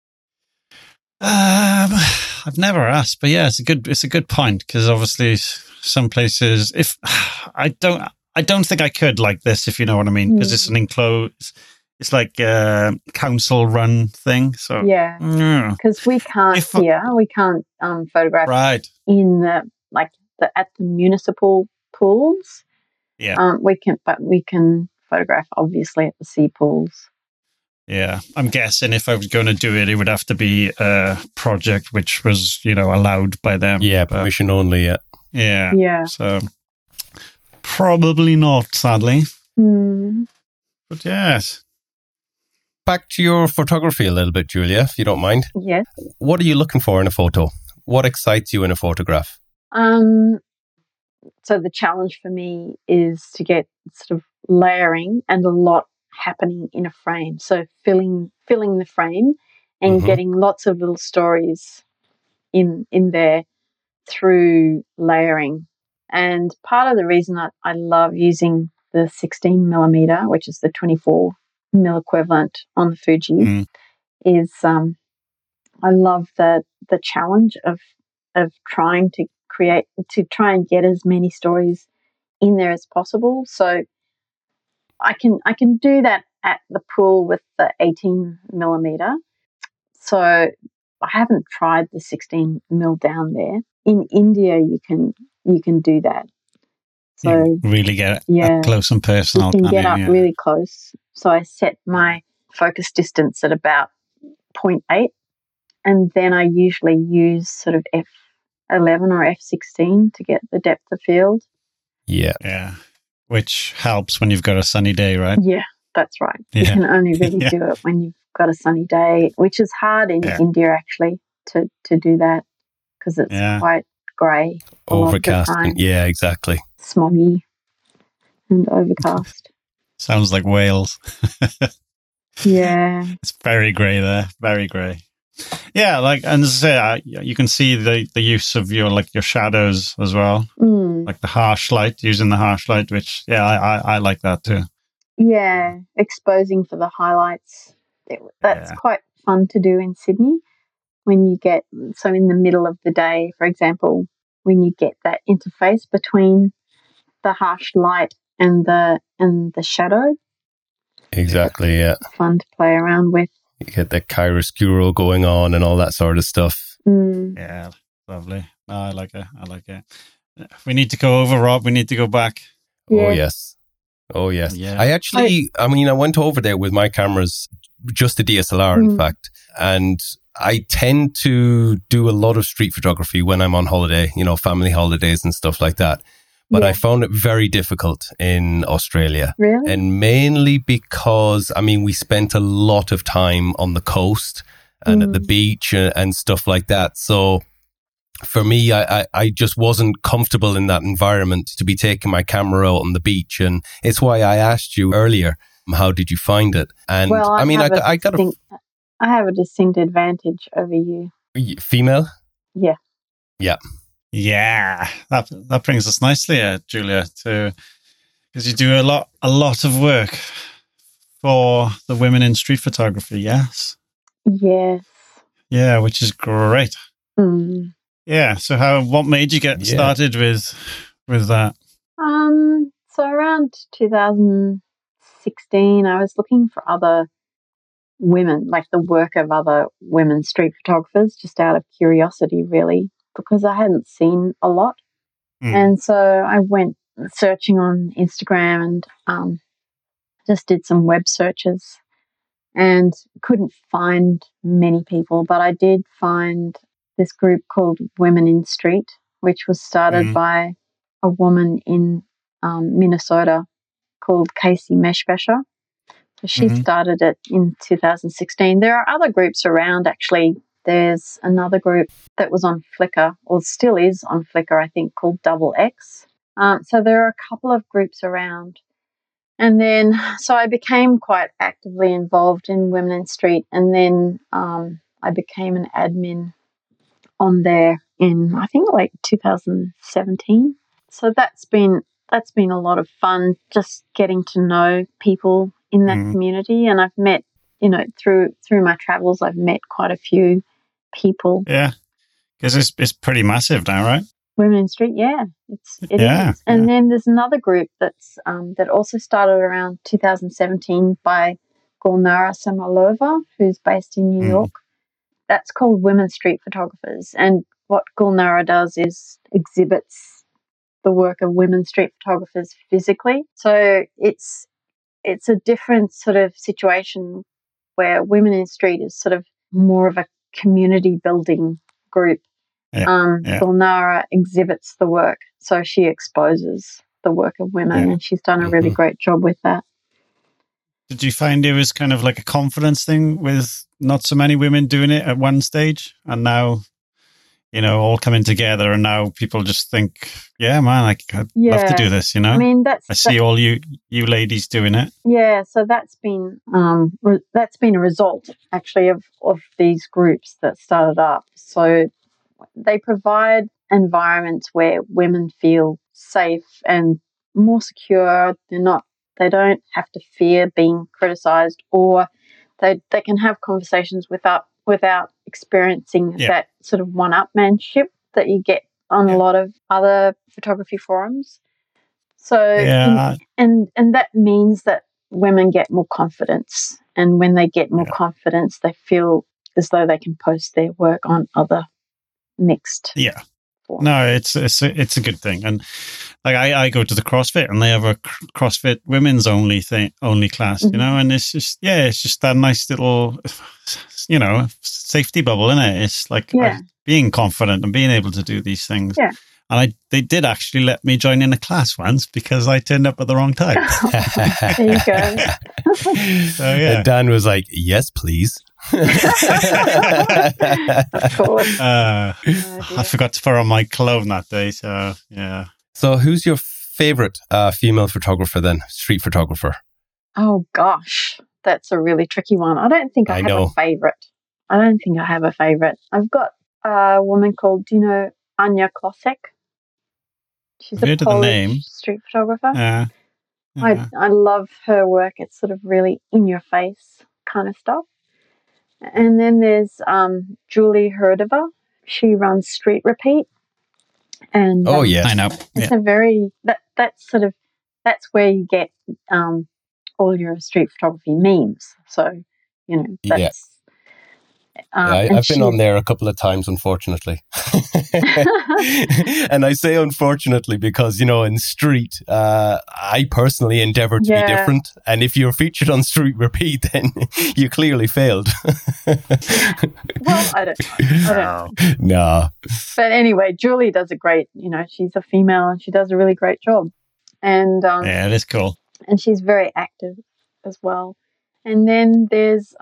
I've never asked, but yeah, it's a good point because obviously some places, if I don't think I could like this, if you know what I mean, because it's an it's like a council run thing. So Yeah, because we can't photograph right in at the municipal pools. Yeah, we can photograph obviously at the sea pools. Yeah, I'm guessing if I was going to do it, it would have to be a project which was, allowed by them. Yeah, permission only. Yeah. Yeah. So probably not, sadly. Mm. But yes. Back to your photography a little bit, Julia, if you don't mind. Yes. What are you looking for in a photo? What excites you in a photograph? So the challenge for me is to get sort of layering and a lot happening in a frame. So filling the frame and getting lots of little stories in there through layering. And part of the reason I love using the 16 millimeter, which is the 24 mil equivalent on the Fuji, is I love the challenge of trying to try and get as many stories in there as possible. So I can do that at the pool with the 18 millimeter. So I haven't tried the 16 mil down there. In India, you can do that. So you really get up close and personal. You can get up really close. So I set my focus distance at about 0.8, and then I usually use sort of f11 or f16 to get the depth of field. Yeah. Which helps when you've got a sunny day, right? Yeah, that's right. You can only really do it when you've got a sunny day, which is hard in India actually to do that because it's quite grey. Overcast. Yeah, exactly. Smoggy and overcast. Sounds like Wales. Yeah. It's very grey there. Very grey. Yeah, and as I say, you can see the use of your shadows as well, like the harsh light, using the harsh light, which I like that too. Yeah, exposing for the highlights. That's quite fun to do in Sydney when you get in the middle of the day, for example, when you get that interface between the harsh light and the shadow. Exactly. Yeah. Fun to play around with. You get the chiaroscuro going on and all that sort of stuff. Yeah, lovely. No, I like it. We need to go over, Rob. We need to go back. Yeah. Oh, yes. Yeah. I went over there with my cameras, just a DSLR, in fact. And I tend to do a lot of street photography when I'm on holiday, family holidays and stuff like that. But I found it very difficult in Australia. Really? And mainly because, we spent a lot of time on the coast and at the beach and stuff like that. So for me, I just wasn't comfortable in that environment to be taking my camera out on the beach. And it's why I asked you earlier, how did you find it? And I have a distinct advantage over you. Female? Yeah. Yeah. Yeah, that brings us nicely, Julia, because you do a lot of work for the women in street photography. Yes. Yes. Yeah, which is great. Yeah. So, what made you get started with that? So around 2016, I was looking for other women, like the work of other women street photographers, just out of curiosity, really. Because I hadn't seen a lot. And so I went searching on Instagram and just did some web searches and couldn't find many people. But I did find this group called Women in Street, which was started by a woman in Minnesota called Casey Meshbesher. So she started it in 2016. There are other groups around, actually. There's another group that was on Flickr, or still is on Flickr, I think, called Double X. So there are a couple of groups around. And then, so I became quite actively involved in Women in Street, and then I became an admin on there in, I think, 2017. So that's been a lot of fun, just getting to know people in that community. And I've met, through my travels, I've met quite a few people. Yeah, because it's pretty massive now, right? Women in Street, it is. And then there's another group that's that also started around 2017 by Gulnara Samalova, who's based in New York. That's called Women Street Photographers. And what Gulnara does is exhibits the work of women street photographers physically. So it's a different sort of situation where Women in Street is sort of more of a community building group. Gulnara exhibits the work, so she exposes the work of women, and she's done a really great job with that. Did you find it was kind of like a confidence thing with not so many women doing it at one stage, and now, all coming together, and now people just think, yeah, man, I'd love to do this, I mean, I see all you ladies doing it. Yeah, so that's been a result, actually, of these groups that started up. So they provide environments where women feel safe and more secure. They don't have to fear being criticized, or they can have conversations without experiencing that sort of one-upmanship that you get on a lot of other photography forums. So and that means that women get more confidence, and when they get more confidence, they feel as though they can post their work on other mixed. Yeah. No, it's a good thing. And like I go to the CrossFit, and they have a CrossFit women's only class, and it's just that nice little, safety bubble, isn't it? It's like being confident and being able to do these things. Yeah. And they did actually let me join in a class once because I turned up at the wrong time. There you go. So, and Dan was like, "Yes, please." Of course. I forgot to put on my cologne that day, so yeah. So who's your favorite female photographer then? Street photographer? Oh gosh, that's a really tricky one. I don't think I have a favorite. I've got a woman called, Anya Klosek. She's a Polish street photographer. Yeah. I love her work. It's sort of really in your face kind of stuff. And then there's Julie Herdova. She runs Street Repeat. And yes, I know. It's a very that's where you get all your street photography memes. So that's. I've been on there a couple of times, unfortunately. And I say unfortunately because, in street, I personally endeavor to be different. And if you're featured on Street Repeat, then you clearly failed. Well, I don't know. No. But anyway, Julie does a great, she's a female and she does a really great job. And it is cool. And she's very active as well. And then there's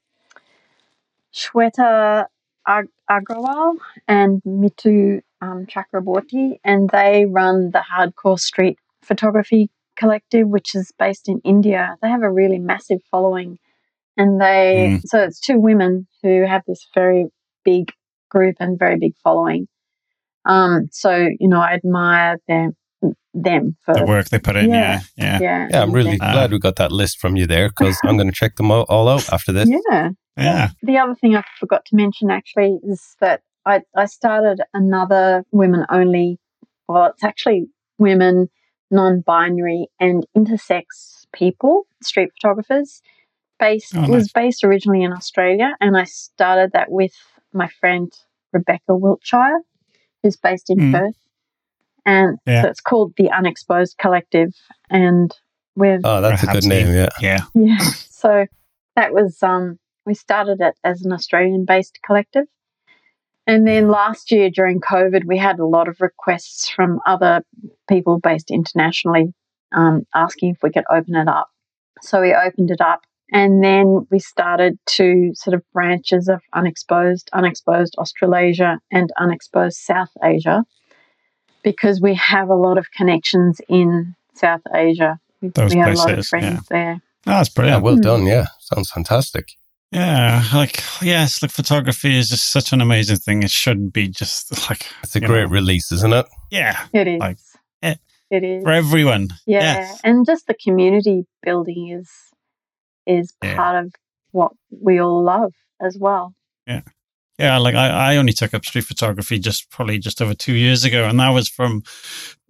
Shweta Agrawal and Mitu Chakraborty, and they run the Hardcore Street Photography Collective, which is based in India. They have a really massive following, and so it's two women who have this very big group and very big following. So I admire them for the work they put in. Yeah. I'm really glad we got that list from you there, because I'm going to check them all out after this. Yeah. The other thing I forgot to mention actually is that I started another women-only, it's actually women, non-binary and intersex people, street photographers. Was based originally in Australia, and I started that with my friend Rebecca Wiltshire, who's based in Perth. And so it's called the Unexposed Collective, and that's a good name, yeah. So that was we started it as an Australian-based collective, and then last year during COVID, we had a lot of requests from other people based internationally, asking if we could open it up. So we opened it up, and then we started two sort of branches of Unexposed Australasia and Unexposed South Asia, because we have a lot of connections in South Asia. We have a lot of friends there. Oh, that's brilliant. Yeah, well done. Yeah, sounds fantastic. Yeah, photography is just such an amazing thing. It shouldn't be just like... It's a great release, isn't it? Yeah. It is. It is. For everyone. Yeah, and just the community building is part of what we all love as well. Yeah. Yeah, like I only took up street photography probably just over 2 years ago, and that was from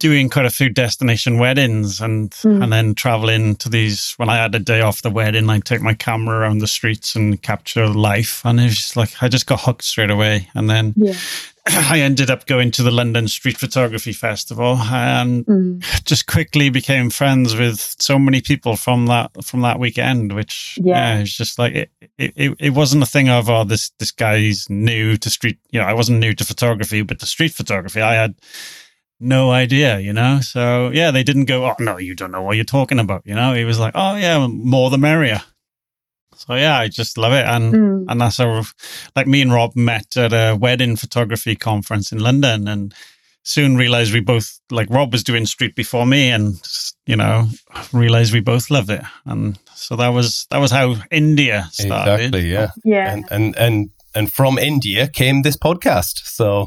doing quite a few destination weddings and then traveling to these. When I had a day off the wedding, I'd take my camera around the streets and capture life. And it was just like, I just got hooked straight away. And then I ended up going to the London Street Photography Festival and just quickly became friends with so many people from that weekend, which it's just like, it wasn't a thing of, oh, this guy's new to street. I wasn't new to photography, but to street photography, I had no idea, So, they didn't go, oh, no, you don't know what you're talking about, He was like, oh, yeah, more the merrier. So, I just love it. And that's how, like, me and Rob met at a wedding photography conference in London and soon realized we both, like, Rob was doing street before me and, realized we both loved it. And so that was how India started. Exactly, yeah. And from India came this podcast. So,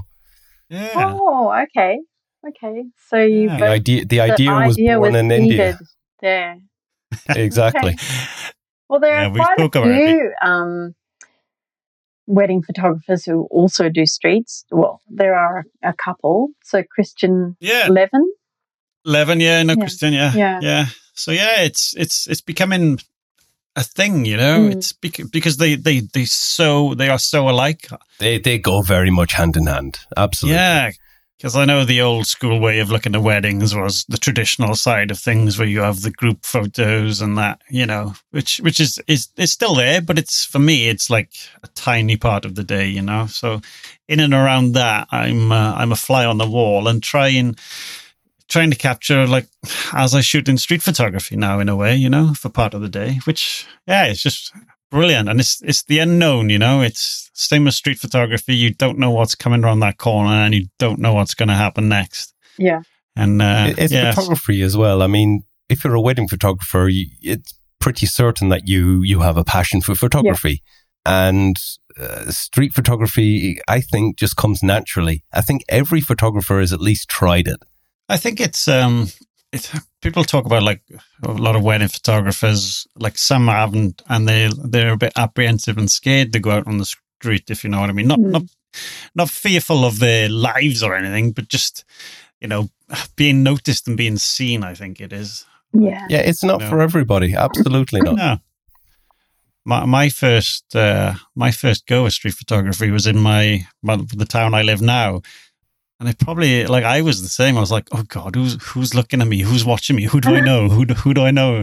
Oh, okay. So you both, the idea was born in India. There. Exactly. Okay. Well, there are quite a few wedding photographers who also do streets. Well, there are a couple. So Christian Levin. Christian, yeah. So it's becoming a thing, It's because they are so alike. They go very much hand in hand. Absolutely. Yeah. Because I know the old school way of looking at weddings was the traditional side of things where you have the group photos and that, which is still there, but for me, it's like a tiny part of the day, So in and around that, I'm a fly on the wall and trying to capture, like, as I shoot in street photography now, in a way, for part of the day, which, it's just brilliant. And it's the unknown, it's same as street photography. You don't know what's coming around that corner and you don't know what's going to happen next. Yeah. And it's photography as well. I mean, if you're a wedding photographer, it's pretty certain that you have a passion for photography. Yeah. And street photography, I think, just comes naturally. I think every photographer has at least tried it. I think it's people talk about, like, a lot of wedding photographers, like, some haven't, and they're a bit apprehensive and scared to go out on the street, if you know what I mean. Not fearful of their lives or anything, but just, being noticed and being seen, I think it is. Yeah. Yeah, it's not for everybody. Absolutely not. No. My first go at street photography was in the town I live now. And it probably, like, I was the same. I was like, oh God, who's looking at me? Who's watching me? Who do I know? Who do I know?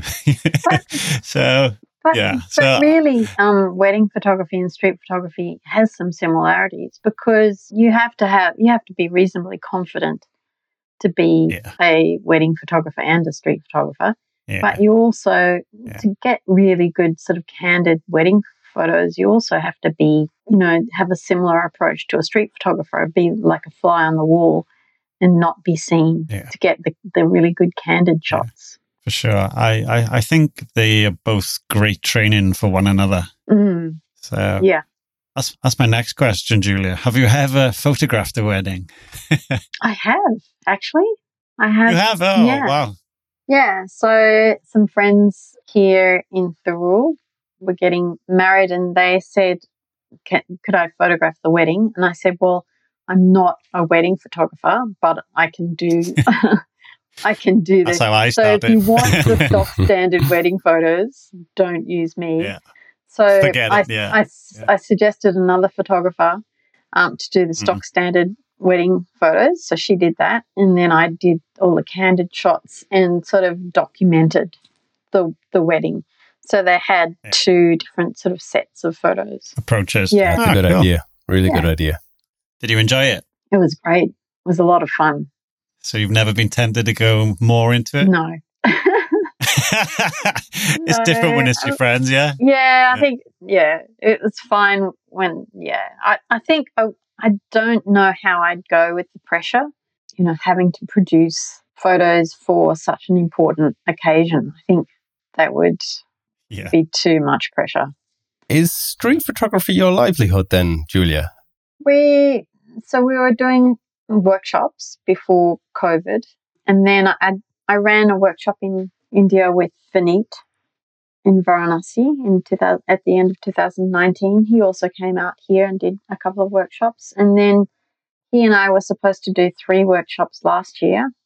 But really, wedding photography and street photography has some similarities because you have to be reasonably confident to be a wedding photographer and a street photographer. Yeah. But you also, to get really good sort of candid wedding photos, you also have to be, have a similar approach to a street photographer, be like a fly on the wall and not be seen to get the really good candid shots. For sure. I think they are both great training for one another. Mm. So that's my next question, Julia. Have you ever photographed a wedding? I have, actually. I have. You have? Oh, wow. Yeah. So some friends here in Thirroul were getting married and they said, could I photograph the wedding? And I said, well, I'm not a wedding photographer, but I can do I can do this. That's how I started. So if you want the stock standard wedding photos, don't use me. Yeah. So I suggested another photographer to do the stock standard wedding photos. So she did that. And then I did all the candid shots and sort of documented the wedding. So they had two different sort of sets of photos. Approaches. Yeah. That's a good idea. Really good idea. Did you enjoy it? It was great. It was a lot of fun. So you've never been tempted to go more into it? No. It's different when it's your friends, yeah? Yeah, I think, it was fine when, I think I don't know how I'd go with the pressure, having to produce photos for such an important occasion. I think that would be too much pressure. Is street photography your livelihood then, Julia? We were doing workshops before COVID, and then I ran a workshop in India with Vineet in Varanasi at the end of 2019. He also came out here and did a couple of workshops, and then he and I were supposed to do 3 workshops last year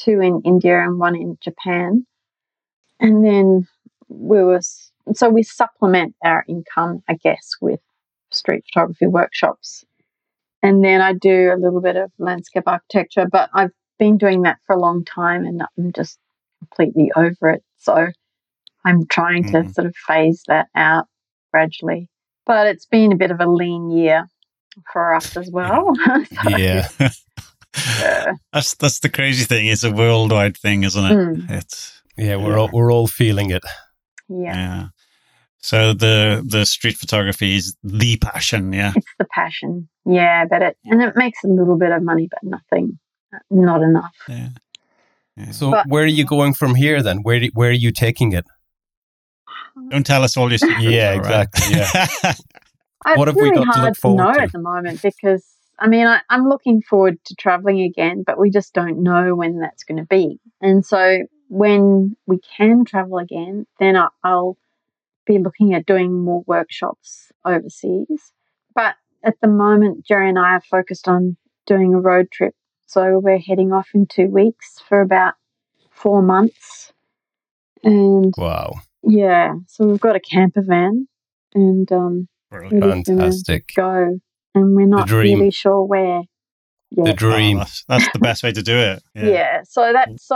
2 in India and 1 in Japan. And then we supplement our income, I guess, with street photography workshops. And then I do a little bit of landscape architecture, but I've been doing that for a long time and I'm just completely over it. So I'm trying to sort of phase that out gradually. But it's been a bit of a lean year for us as well. Yeah. That's the crazy thing. It's a worldwide thing, isn't it? We're all feeling it. Yeah. So the street photography is the passion, yeah. It's the passion, yeah. But it makes a little bit of money, but not enough. Yeah. So where are you going from here then? Where are you taking it? Don't tell us all your secrets. Yeah, right? exactly. Yeah. What have we got to look forward hard to know to? at the moment because, I mean, I'm looking forward to traveling again, but we just don't know when that's going to be. And so when we can travel again, then I'll be looking at doing more workshops overseas. But at the moment, Jerry and I are focused on doing a road trip. So we're heading off in 2 weeks for about 4 months. And Wow. yeah, so we've got a camper van and we're just gonna Fantastic. go, and we're not dream. really sure where yet. The dream. Oh, that's the best way to do it. Yeah. So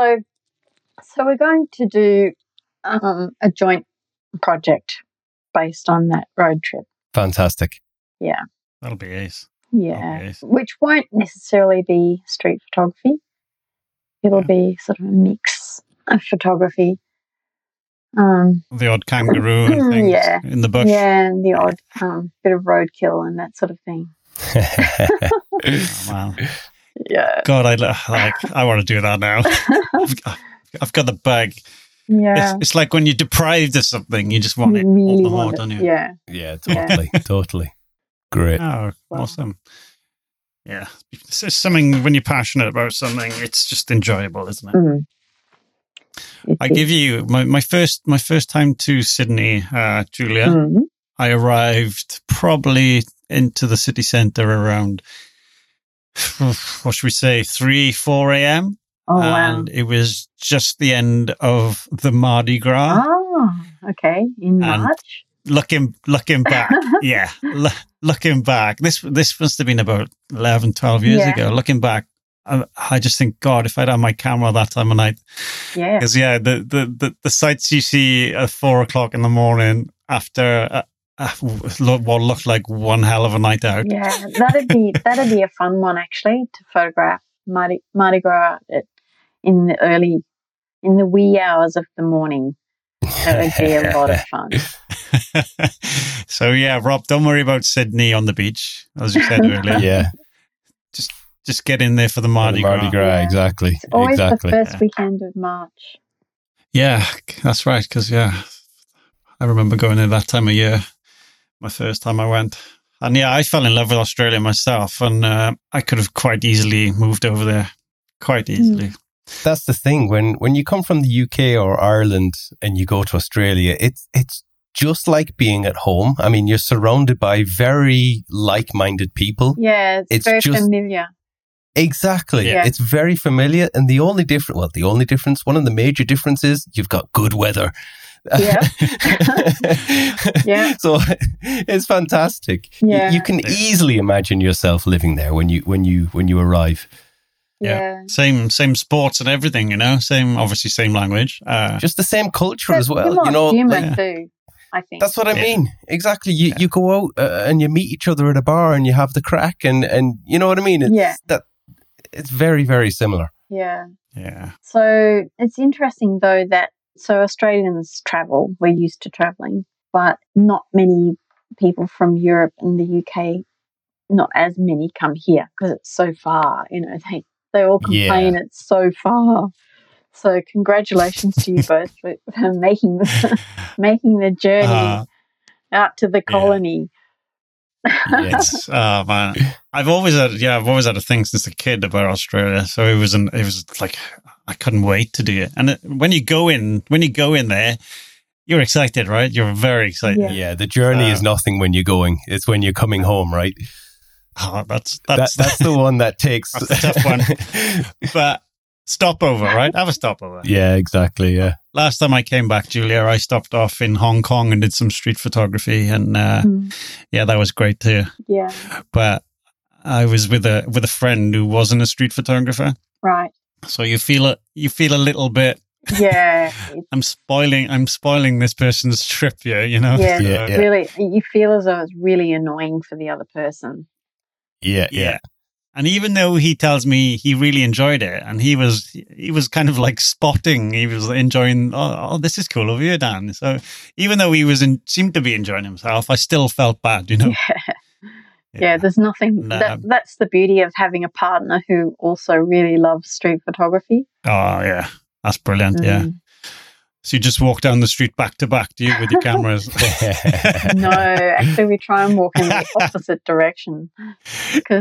we're going to do a joint project based on that road trip. Fantastic. Yeah. That'll be ace. Yeah. Okay. Which won't necessarily be street photography. It'll be sort of a mix of photography. The odd kangaroo and things in the bush. Yeah, and the odd bit of roadkill and that sort of thing. Oh, man. Yeah. God, I want to do that now. I've got the bug. Yeah. It's like when you're deprived of something, you just want it really all the more, want it. don't you? Yeah. Yeah, totally. Totally. Great. Oh, Wow. awesome. Yeah. It's something, when you're passionate about something, it's just enjoyable, isn't it? Mm. I give you my first time to Sydney, Julia. Mm. I arrived probably into the city centre around, what should we say, 3-4 a.m. Oh, wow. And it was just the end of the Mardi Gras. Oh, okay. In And March? Looking back, looking back, this must have been about 11, 12 years ago. Looking back, I just think, God, if I'd had my camera that time of night, Yeah. because the sights you see at 4 o'clock in the morning after what looked like one hell of a night out. Yeah, that'd be a fun one actually to photograph Mardi Gras in the wee hours of the morning. That would be a lot of fun. So yeah, Rob, don't worry about Sydney on the beach, as you said earlier. Yeah. Just get in there for the Mardi Gras. Mardi Gras, Yeah. exactly. It's always Exactly. the first weekend of March. Yeah, that's right. Because I remember going there that time of year. My first time I went, and I fell in love with Australia myself, and I could have quite easily moved over there, quite easily. That's the thing. When you come from the UK or Ireland and you go to Australia, it's just like being at home. I mean, you're surrounded by very like-minded people. Yeah, it's very just familiar. Exactly. Yeah. It's very familiar. And one of the major differences, you've got good weather. Yeah. Yeah. So it's fantastic. Yeah. You can easily imagine yourself living there when you arrive. Yeah. Same sports and everything, obviously same language. Just the same culture as well. Humour too, I think. That's what I mean. Exactly. You go out and you meet each other at a bar and you have the crack and you know what I mean? It's very, very similar. Yeah. Yeah. So it's interesting though that Australians travel. We're used to travelling, but not many people from Europe and the UK, not as many come here because it's so far. They all complain it's so far. So congratulations to you both for making the journey out to the colony. Yes. Oh man, I've always had a thing since a kid about Australia. So it was like I couldn't wait to do it. And when you go in there, you're excited, right? You're very excited. Yeah, the journey is nothing when you're going. It's when you're coming home, right? Oh, that's the one that takes. That's a tough one. But Stopover, right? Have a stopover. Yeah, exactly. Yeah. Last time I came back, Julia, I stopped off in Hong Kong and did some street photography, and yeah, that was great too. Yeah. But I was with a friend who wasn't a street photographer, Right. so you feel a little bit. Yeah. I'm spoiling this person's trip here, you know. Yeah. Yeah, yeah. Really, you feel as though it's really annoying for the other person. Yeah. Yeah. And even though he tells me he really enjoyed it, and he was kind of like spotting, he was enjoying. Oh, this is cool over here, Dan. So even though he seemed to be enjoying himself, I still felt bad, you know. Yeah, there's nothing. That's the beauty of having a partner who also really loves street photography. Oh yeah, that's brilliant. Yeah. So you just walk down the street back to back, do you, with your cameras? No, actually, we try and walk in the opposite direction because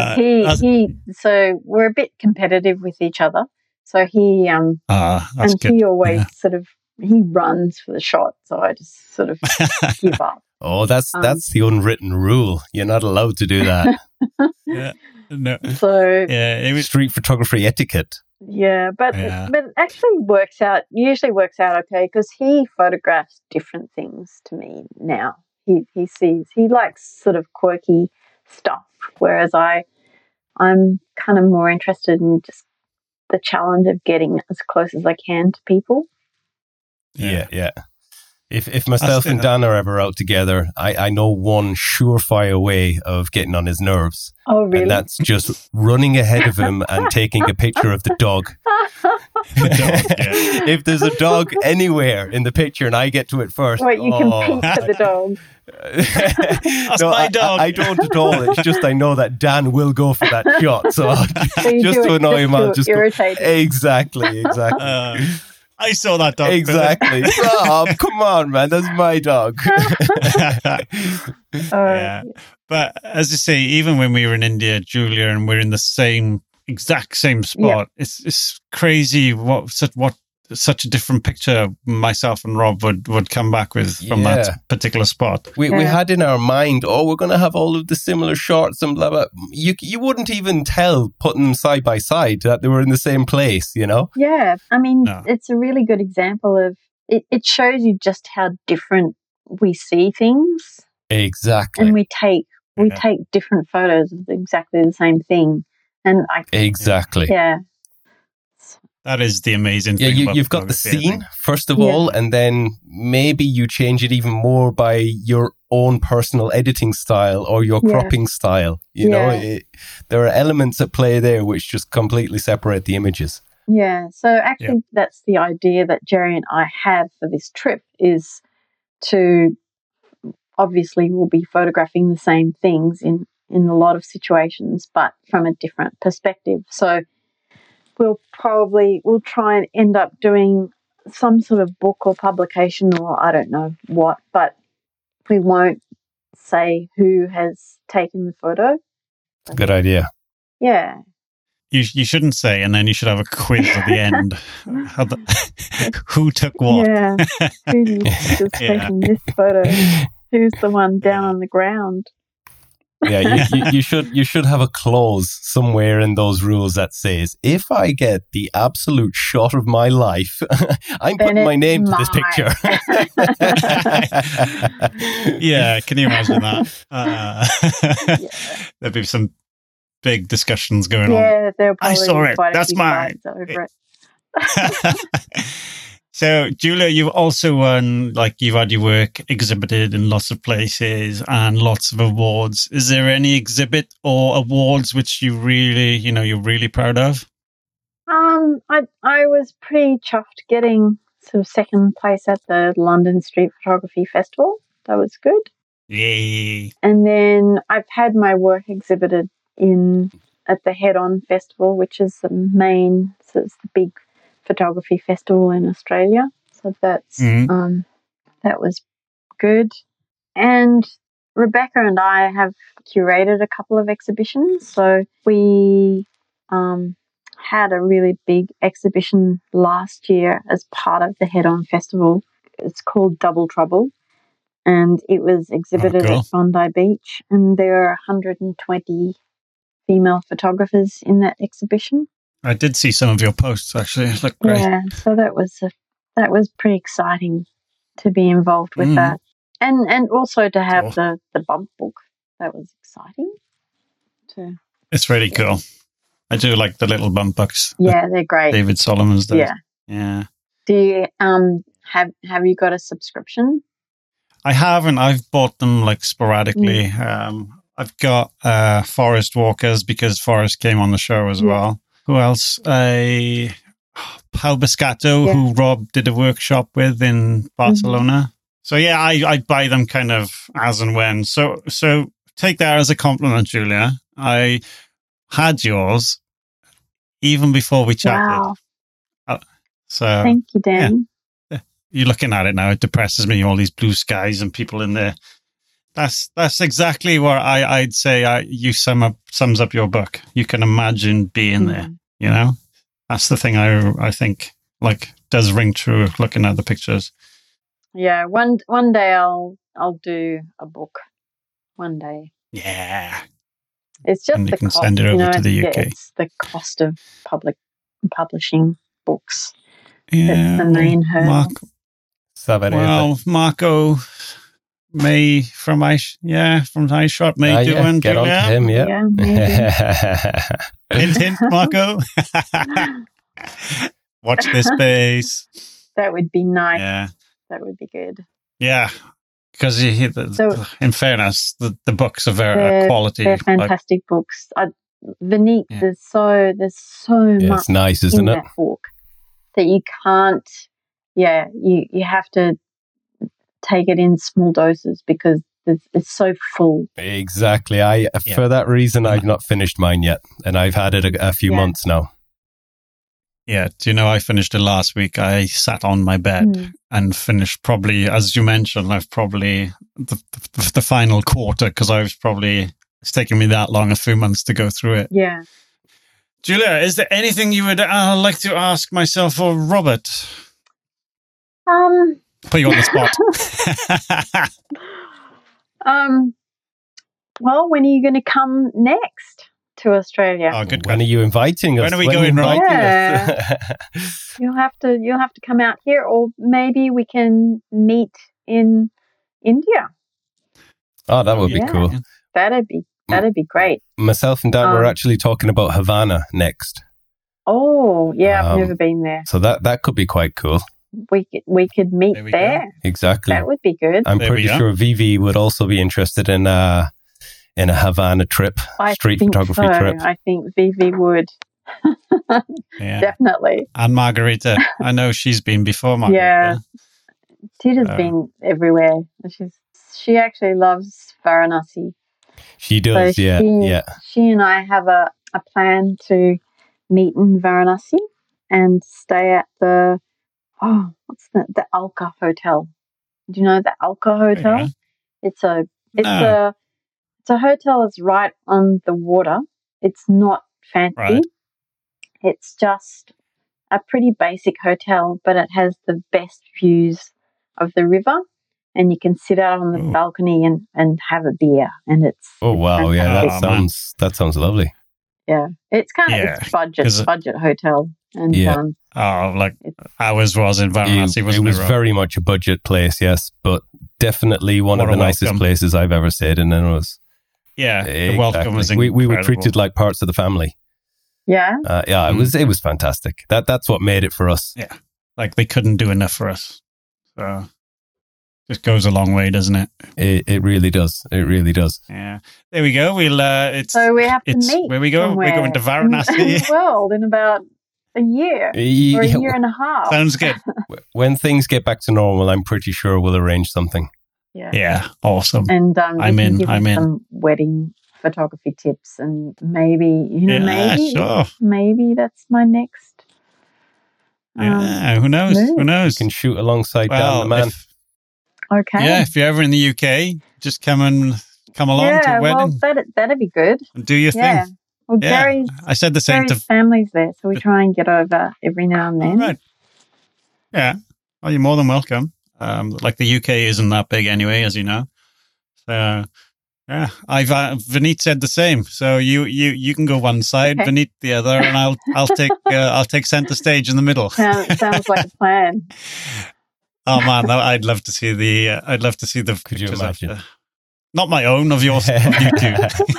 so we're a bit competitive with each other. So he and good. he always he runs for the shot, so I just sort of give up. Oh, that's the unwritten rule. You're not allowed to do that. Yeah. No. So yeah, it was Street photography etiquette. yeah, but it actually usually works out okay because he photographs different things to me now. He likes sort of quirky stuff, whereas I'm kind of more interested in just the challenge of getting as close as I can to people. Yeah. If myself and Dan are ever out together, I know one surefire way of getting on his nerves. Oh, really? And that's just running ahead of him and taking a picture of the dog. If there's a dog anywhere in the picture and I get to it first. Wait, you compete for the dog. That's my dog. I don't at all. It's just I know that Dan will go for that shot. So you just to annoy him, I'll just irritate go. Exactly. I saw that dog. Exactly. Rob, come on, man. That's my dog. Yeah. But as you say, even when we were in India, Julia, and we're in the exact same spot, it's crazy what such a different picture myself and Rob would come back with from that particular spot. We had in our mind, we're going to have all of the similar shots and blah, blah. You wouldn't even tell, putting them side by side, that they were in the same place, you know? Yeah. I mean, It's a really good example of, it shows you just how different we see things. Exactly. And we take different photos of exactly the same thing. And Exactly. Yeah. That is the amazing thing. Yeah, you've got the scene, first of all, and then maybe you change it even more by your own personal editing style or your cropping style. You know, there are elements at play there which just completely separate the images. Yeah, so actually that's the idea that Jerry and I have for this trip is to, obviously we'll be photographing the same things in a lot of situations, but from a different perspective. So we'll try and end up doing some sort of book or publication or I don't know what, but we won't say who has taken the photo. Good idea. Yeah. You shouldn't say, and then you should have a quiz at the end. Who took what? Yeah. Who's taking this photo? Who's the one down on the ground? Yeah, you should have a clause somewhere in those rules that says, if I get the absolute shot of my life, I'm putting my name to this picture. Yeah, can you imagine that? There'd be some big discussions going on. Yeah, there'll probably I saw be it. quite a That's few mine. fights over it. So, Julia, you've also won, you've had your work exhibited in lots of places and lots of awards. Is there any exhibit or awards which you really, you're really proud of? I was pretty chuffed getting sort of second place at the London Street Photography Festival. That was good. Yay. And then I've had my work exhibited at the Head On Festival, which is the main, so it's the big photography festival in Australia. So that's that was good. And Rebecca and I have curated a couple of exhibitions. So we had a really big exhibition last year as part of the Head On Festival. It's called Double Trouble, and it was exhibited at Bondi Beach, and there are 120 female photographers in that exhibition. I did see some of your posts actually. It looked great. Yeah, so that was pretty exciting to be involved with that, and also to have the bump book. That was exciting. It's really cool. I do like the little bump books. Yeah, they're great. David Solomon's does. Yeah. Do you have you got a subscription? I haven't. I've bought them like sporadically. I've got Forest Walkers because Forest came on the show as well. Who else? Pau Biscato, who Rob did a workshop with in Barcelona. So yeah, I buy them kind of as and when. So take that as a compliment, Julia. I had yours even before we chatted. Wow. So thank you, Dan. Yeah. You're looking at it now. It depresses me. All these blue skies and people in there. That's exactly where I'd say you sums up your book. You can imagine being there. You know, that's the thing I think like does ring true looking at the pictures. Yeah, one day I'll do a book. One day. Yeah. It's just and you the can cost, send it over to the UK. It's the cost of publishing books. Yeah, that's the main hurdle. Marco may from iShot may do one. Get on to him, Hint, Marco. Watch this space. That would be nice. Yeah, that would be good. Yeah, because in fairness, the books are very quality. They're fantastic books. Venice, there's so much. It's nice, isn't it? That book that you can't. Yeah, you have to take it in small doses because it's so full. Exactly. For that reason, I've not finished mine yet, and I've had it a few months now. Yeah, do you know, I finished it last week. I sat on my bed and finished probably, as you mentioned, I've probably the final quarter because it's taken me that long, a few months to go through it. Yeah. Julia, is there anything you would like to ask myself or Robert? Put you on the spot. Well, when are you going to come next to Australia? Oh, good. When are you inviting us? When are we going, Rob? Yeah. You'll have to come out here, or maybe we can meet in India. Oh, that would be cool. That'd be great. Myself and Dan were actually talking about Havana next. Oh, yeah, I've never been there. So that could be quite cool. We could meet there. Exactly. That would be good. I'm pretty sure Vivi would also be interested in a Havana trip, street photography trip. I think Vivi would. Definitely. And Margarita. I know she's been before, Margarita. Yeah. Tita's been everywhere. She actually loves Varanasi. She does, so yeah. She and I have a plan to meet in Varanasi and stay at the Alka Hotel. Do you know the Alka Hotel? Yeah. It's a hotel that's right on the water. It's not fancy. Right. It's just a pretty basic hotel, but it has the best views of the river, and you can sit out on the balcony and have a beer, and it's wow, yeah, that sounds lovely. Yeah, it's kind of it's budget hotel, and like ours was in Varanasi, wasn't it? It was very much a budget place, yes, but definitely one of the nicest places I've ever stayed in. And it was the welcome was incredible. We were treated like parts of the family. Yeah, it was fantastic. That's what made it for us. Yeah, like they couldn't do enough for us. So just goes a long way, doesn't it? It really does. It really does. Yeah. There we go. So we have to meet. Where we go? We're going to Varanasi. In the world in about a year or a year and a half. Sounds good. When things get back to normal, I'm pretty sure we'll arrange something. Yeah. Awesome. And I'm in. Some wedding photography tips, and maybe maybe that's my next. Who knows? Move. Who knows? You can shoot alongside Dan the man. Okay. Yeah, if you're ever in the UK, just come along to a wedding. Well, that'd be good. Do your thing. Well, Gary's, I said the same Gary's family's there, so we try and get over every now and then. Right. Yeah. Well, you're more than welcome. Like the UK isn't that big anyway, as you know. So, Yeah, Vineet said the same. So you can go one side, Okay. Vineet the other, and I'll take center stage in the middle. Sounds like a plan. Oh man, I'd love to see the Could you pictures imagine? after. Not my own, of yours, of you two.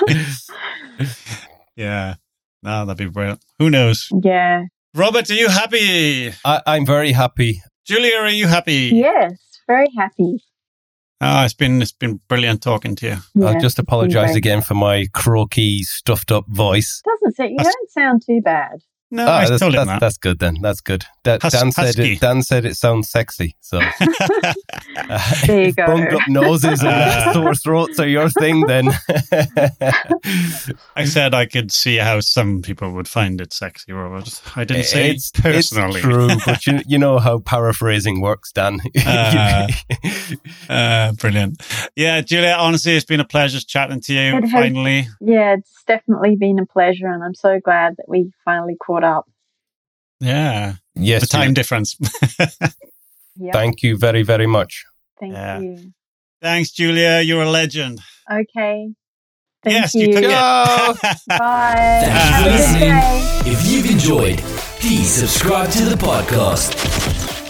Yeah, no, that'd be brilliant. Who knows? Yeah. Robert, are you happy? I'm very happy. Julia, are you happy? Yes. Very happy. Oh, it's been brilliant talking to you. Yeah, I'll just it's been apologize great. again for my croaky, stuffed up voice. You don't sound too bad. No, I told him that. That's good then. That's good. Dan Husky. said it sounds sexy. So There you go. bunged up noses and sore throats are your thing then. I said I could see how some people would find it sexy, Robert. I didn't say it's personally. It's true, but you know how paraphrasing works, Dan. Brilliant. Yeah, Julia, honestly, it's been a pleasure chatting to you It has- finally. Yeah, it's definitely been a pleasure, and I'm so glad that we finally caught up. Yeah. Yes, The time Julia. difference. Yep. Thank you very, very much. Thank Yeah. you. Thanks, Julia. You're a legend. Okay. Thank Yes, you. you took Go. it. Bye. Thanks Have for a good listening. day. If you've enjoyed, please subscribe to the podcast.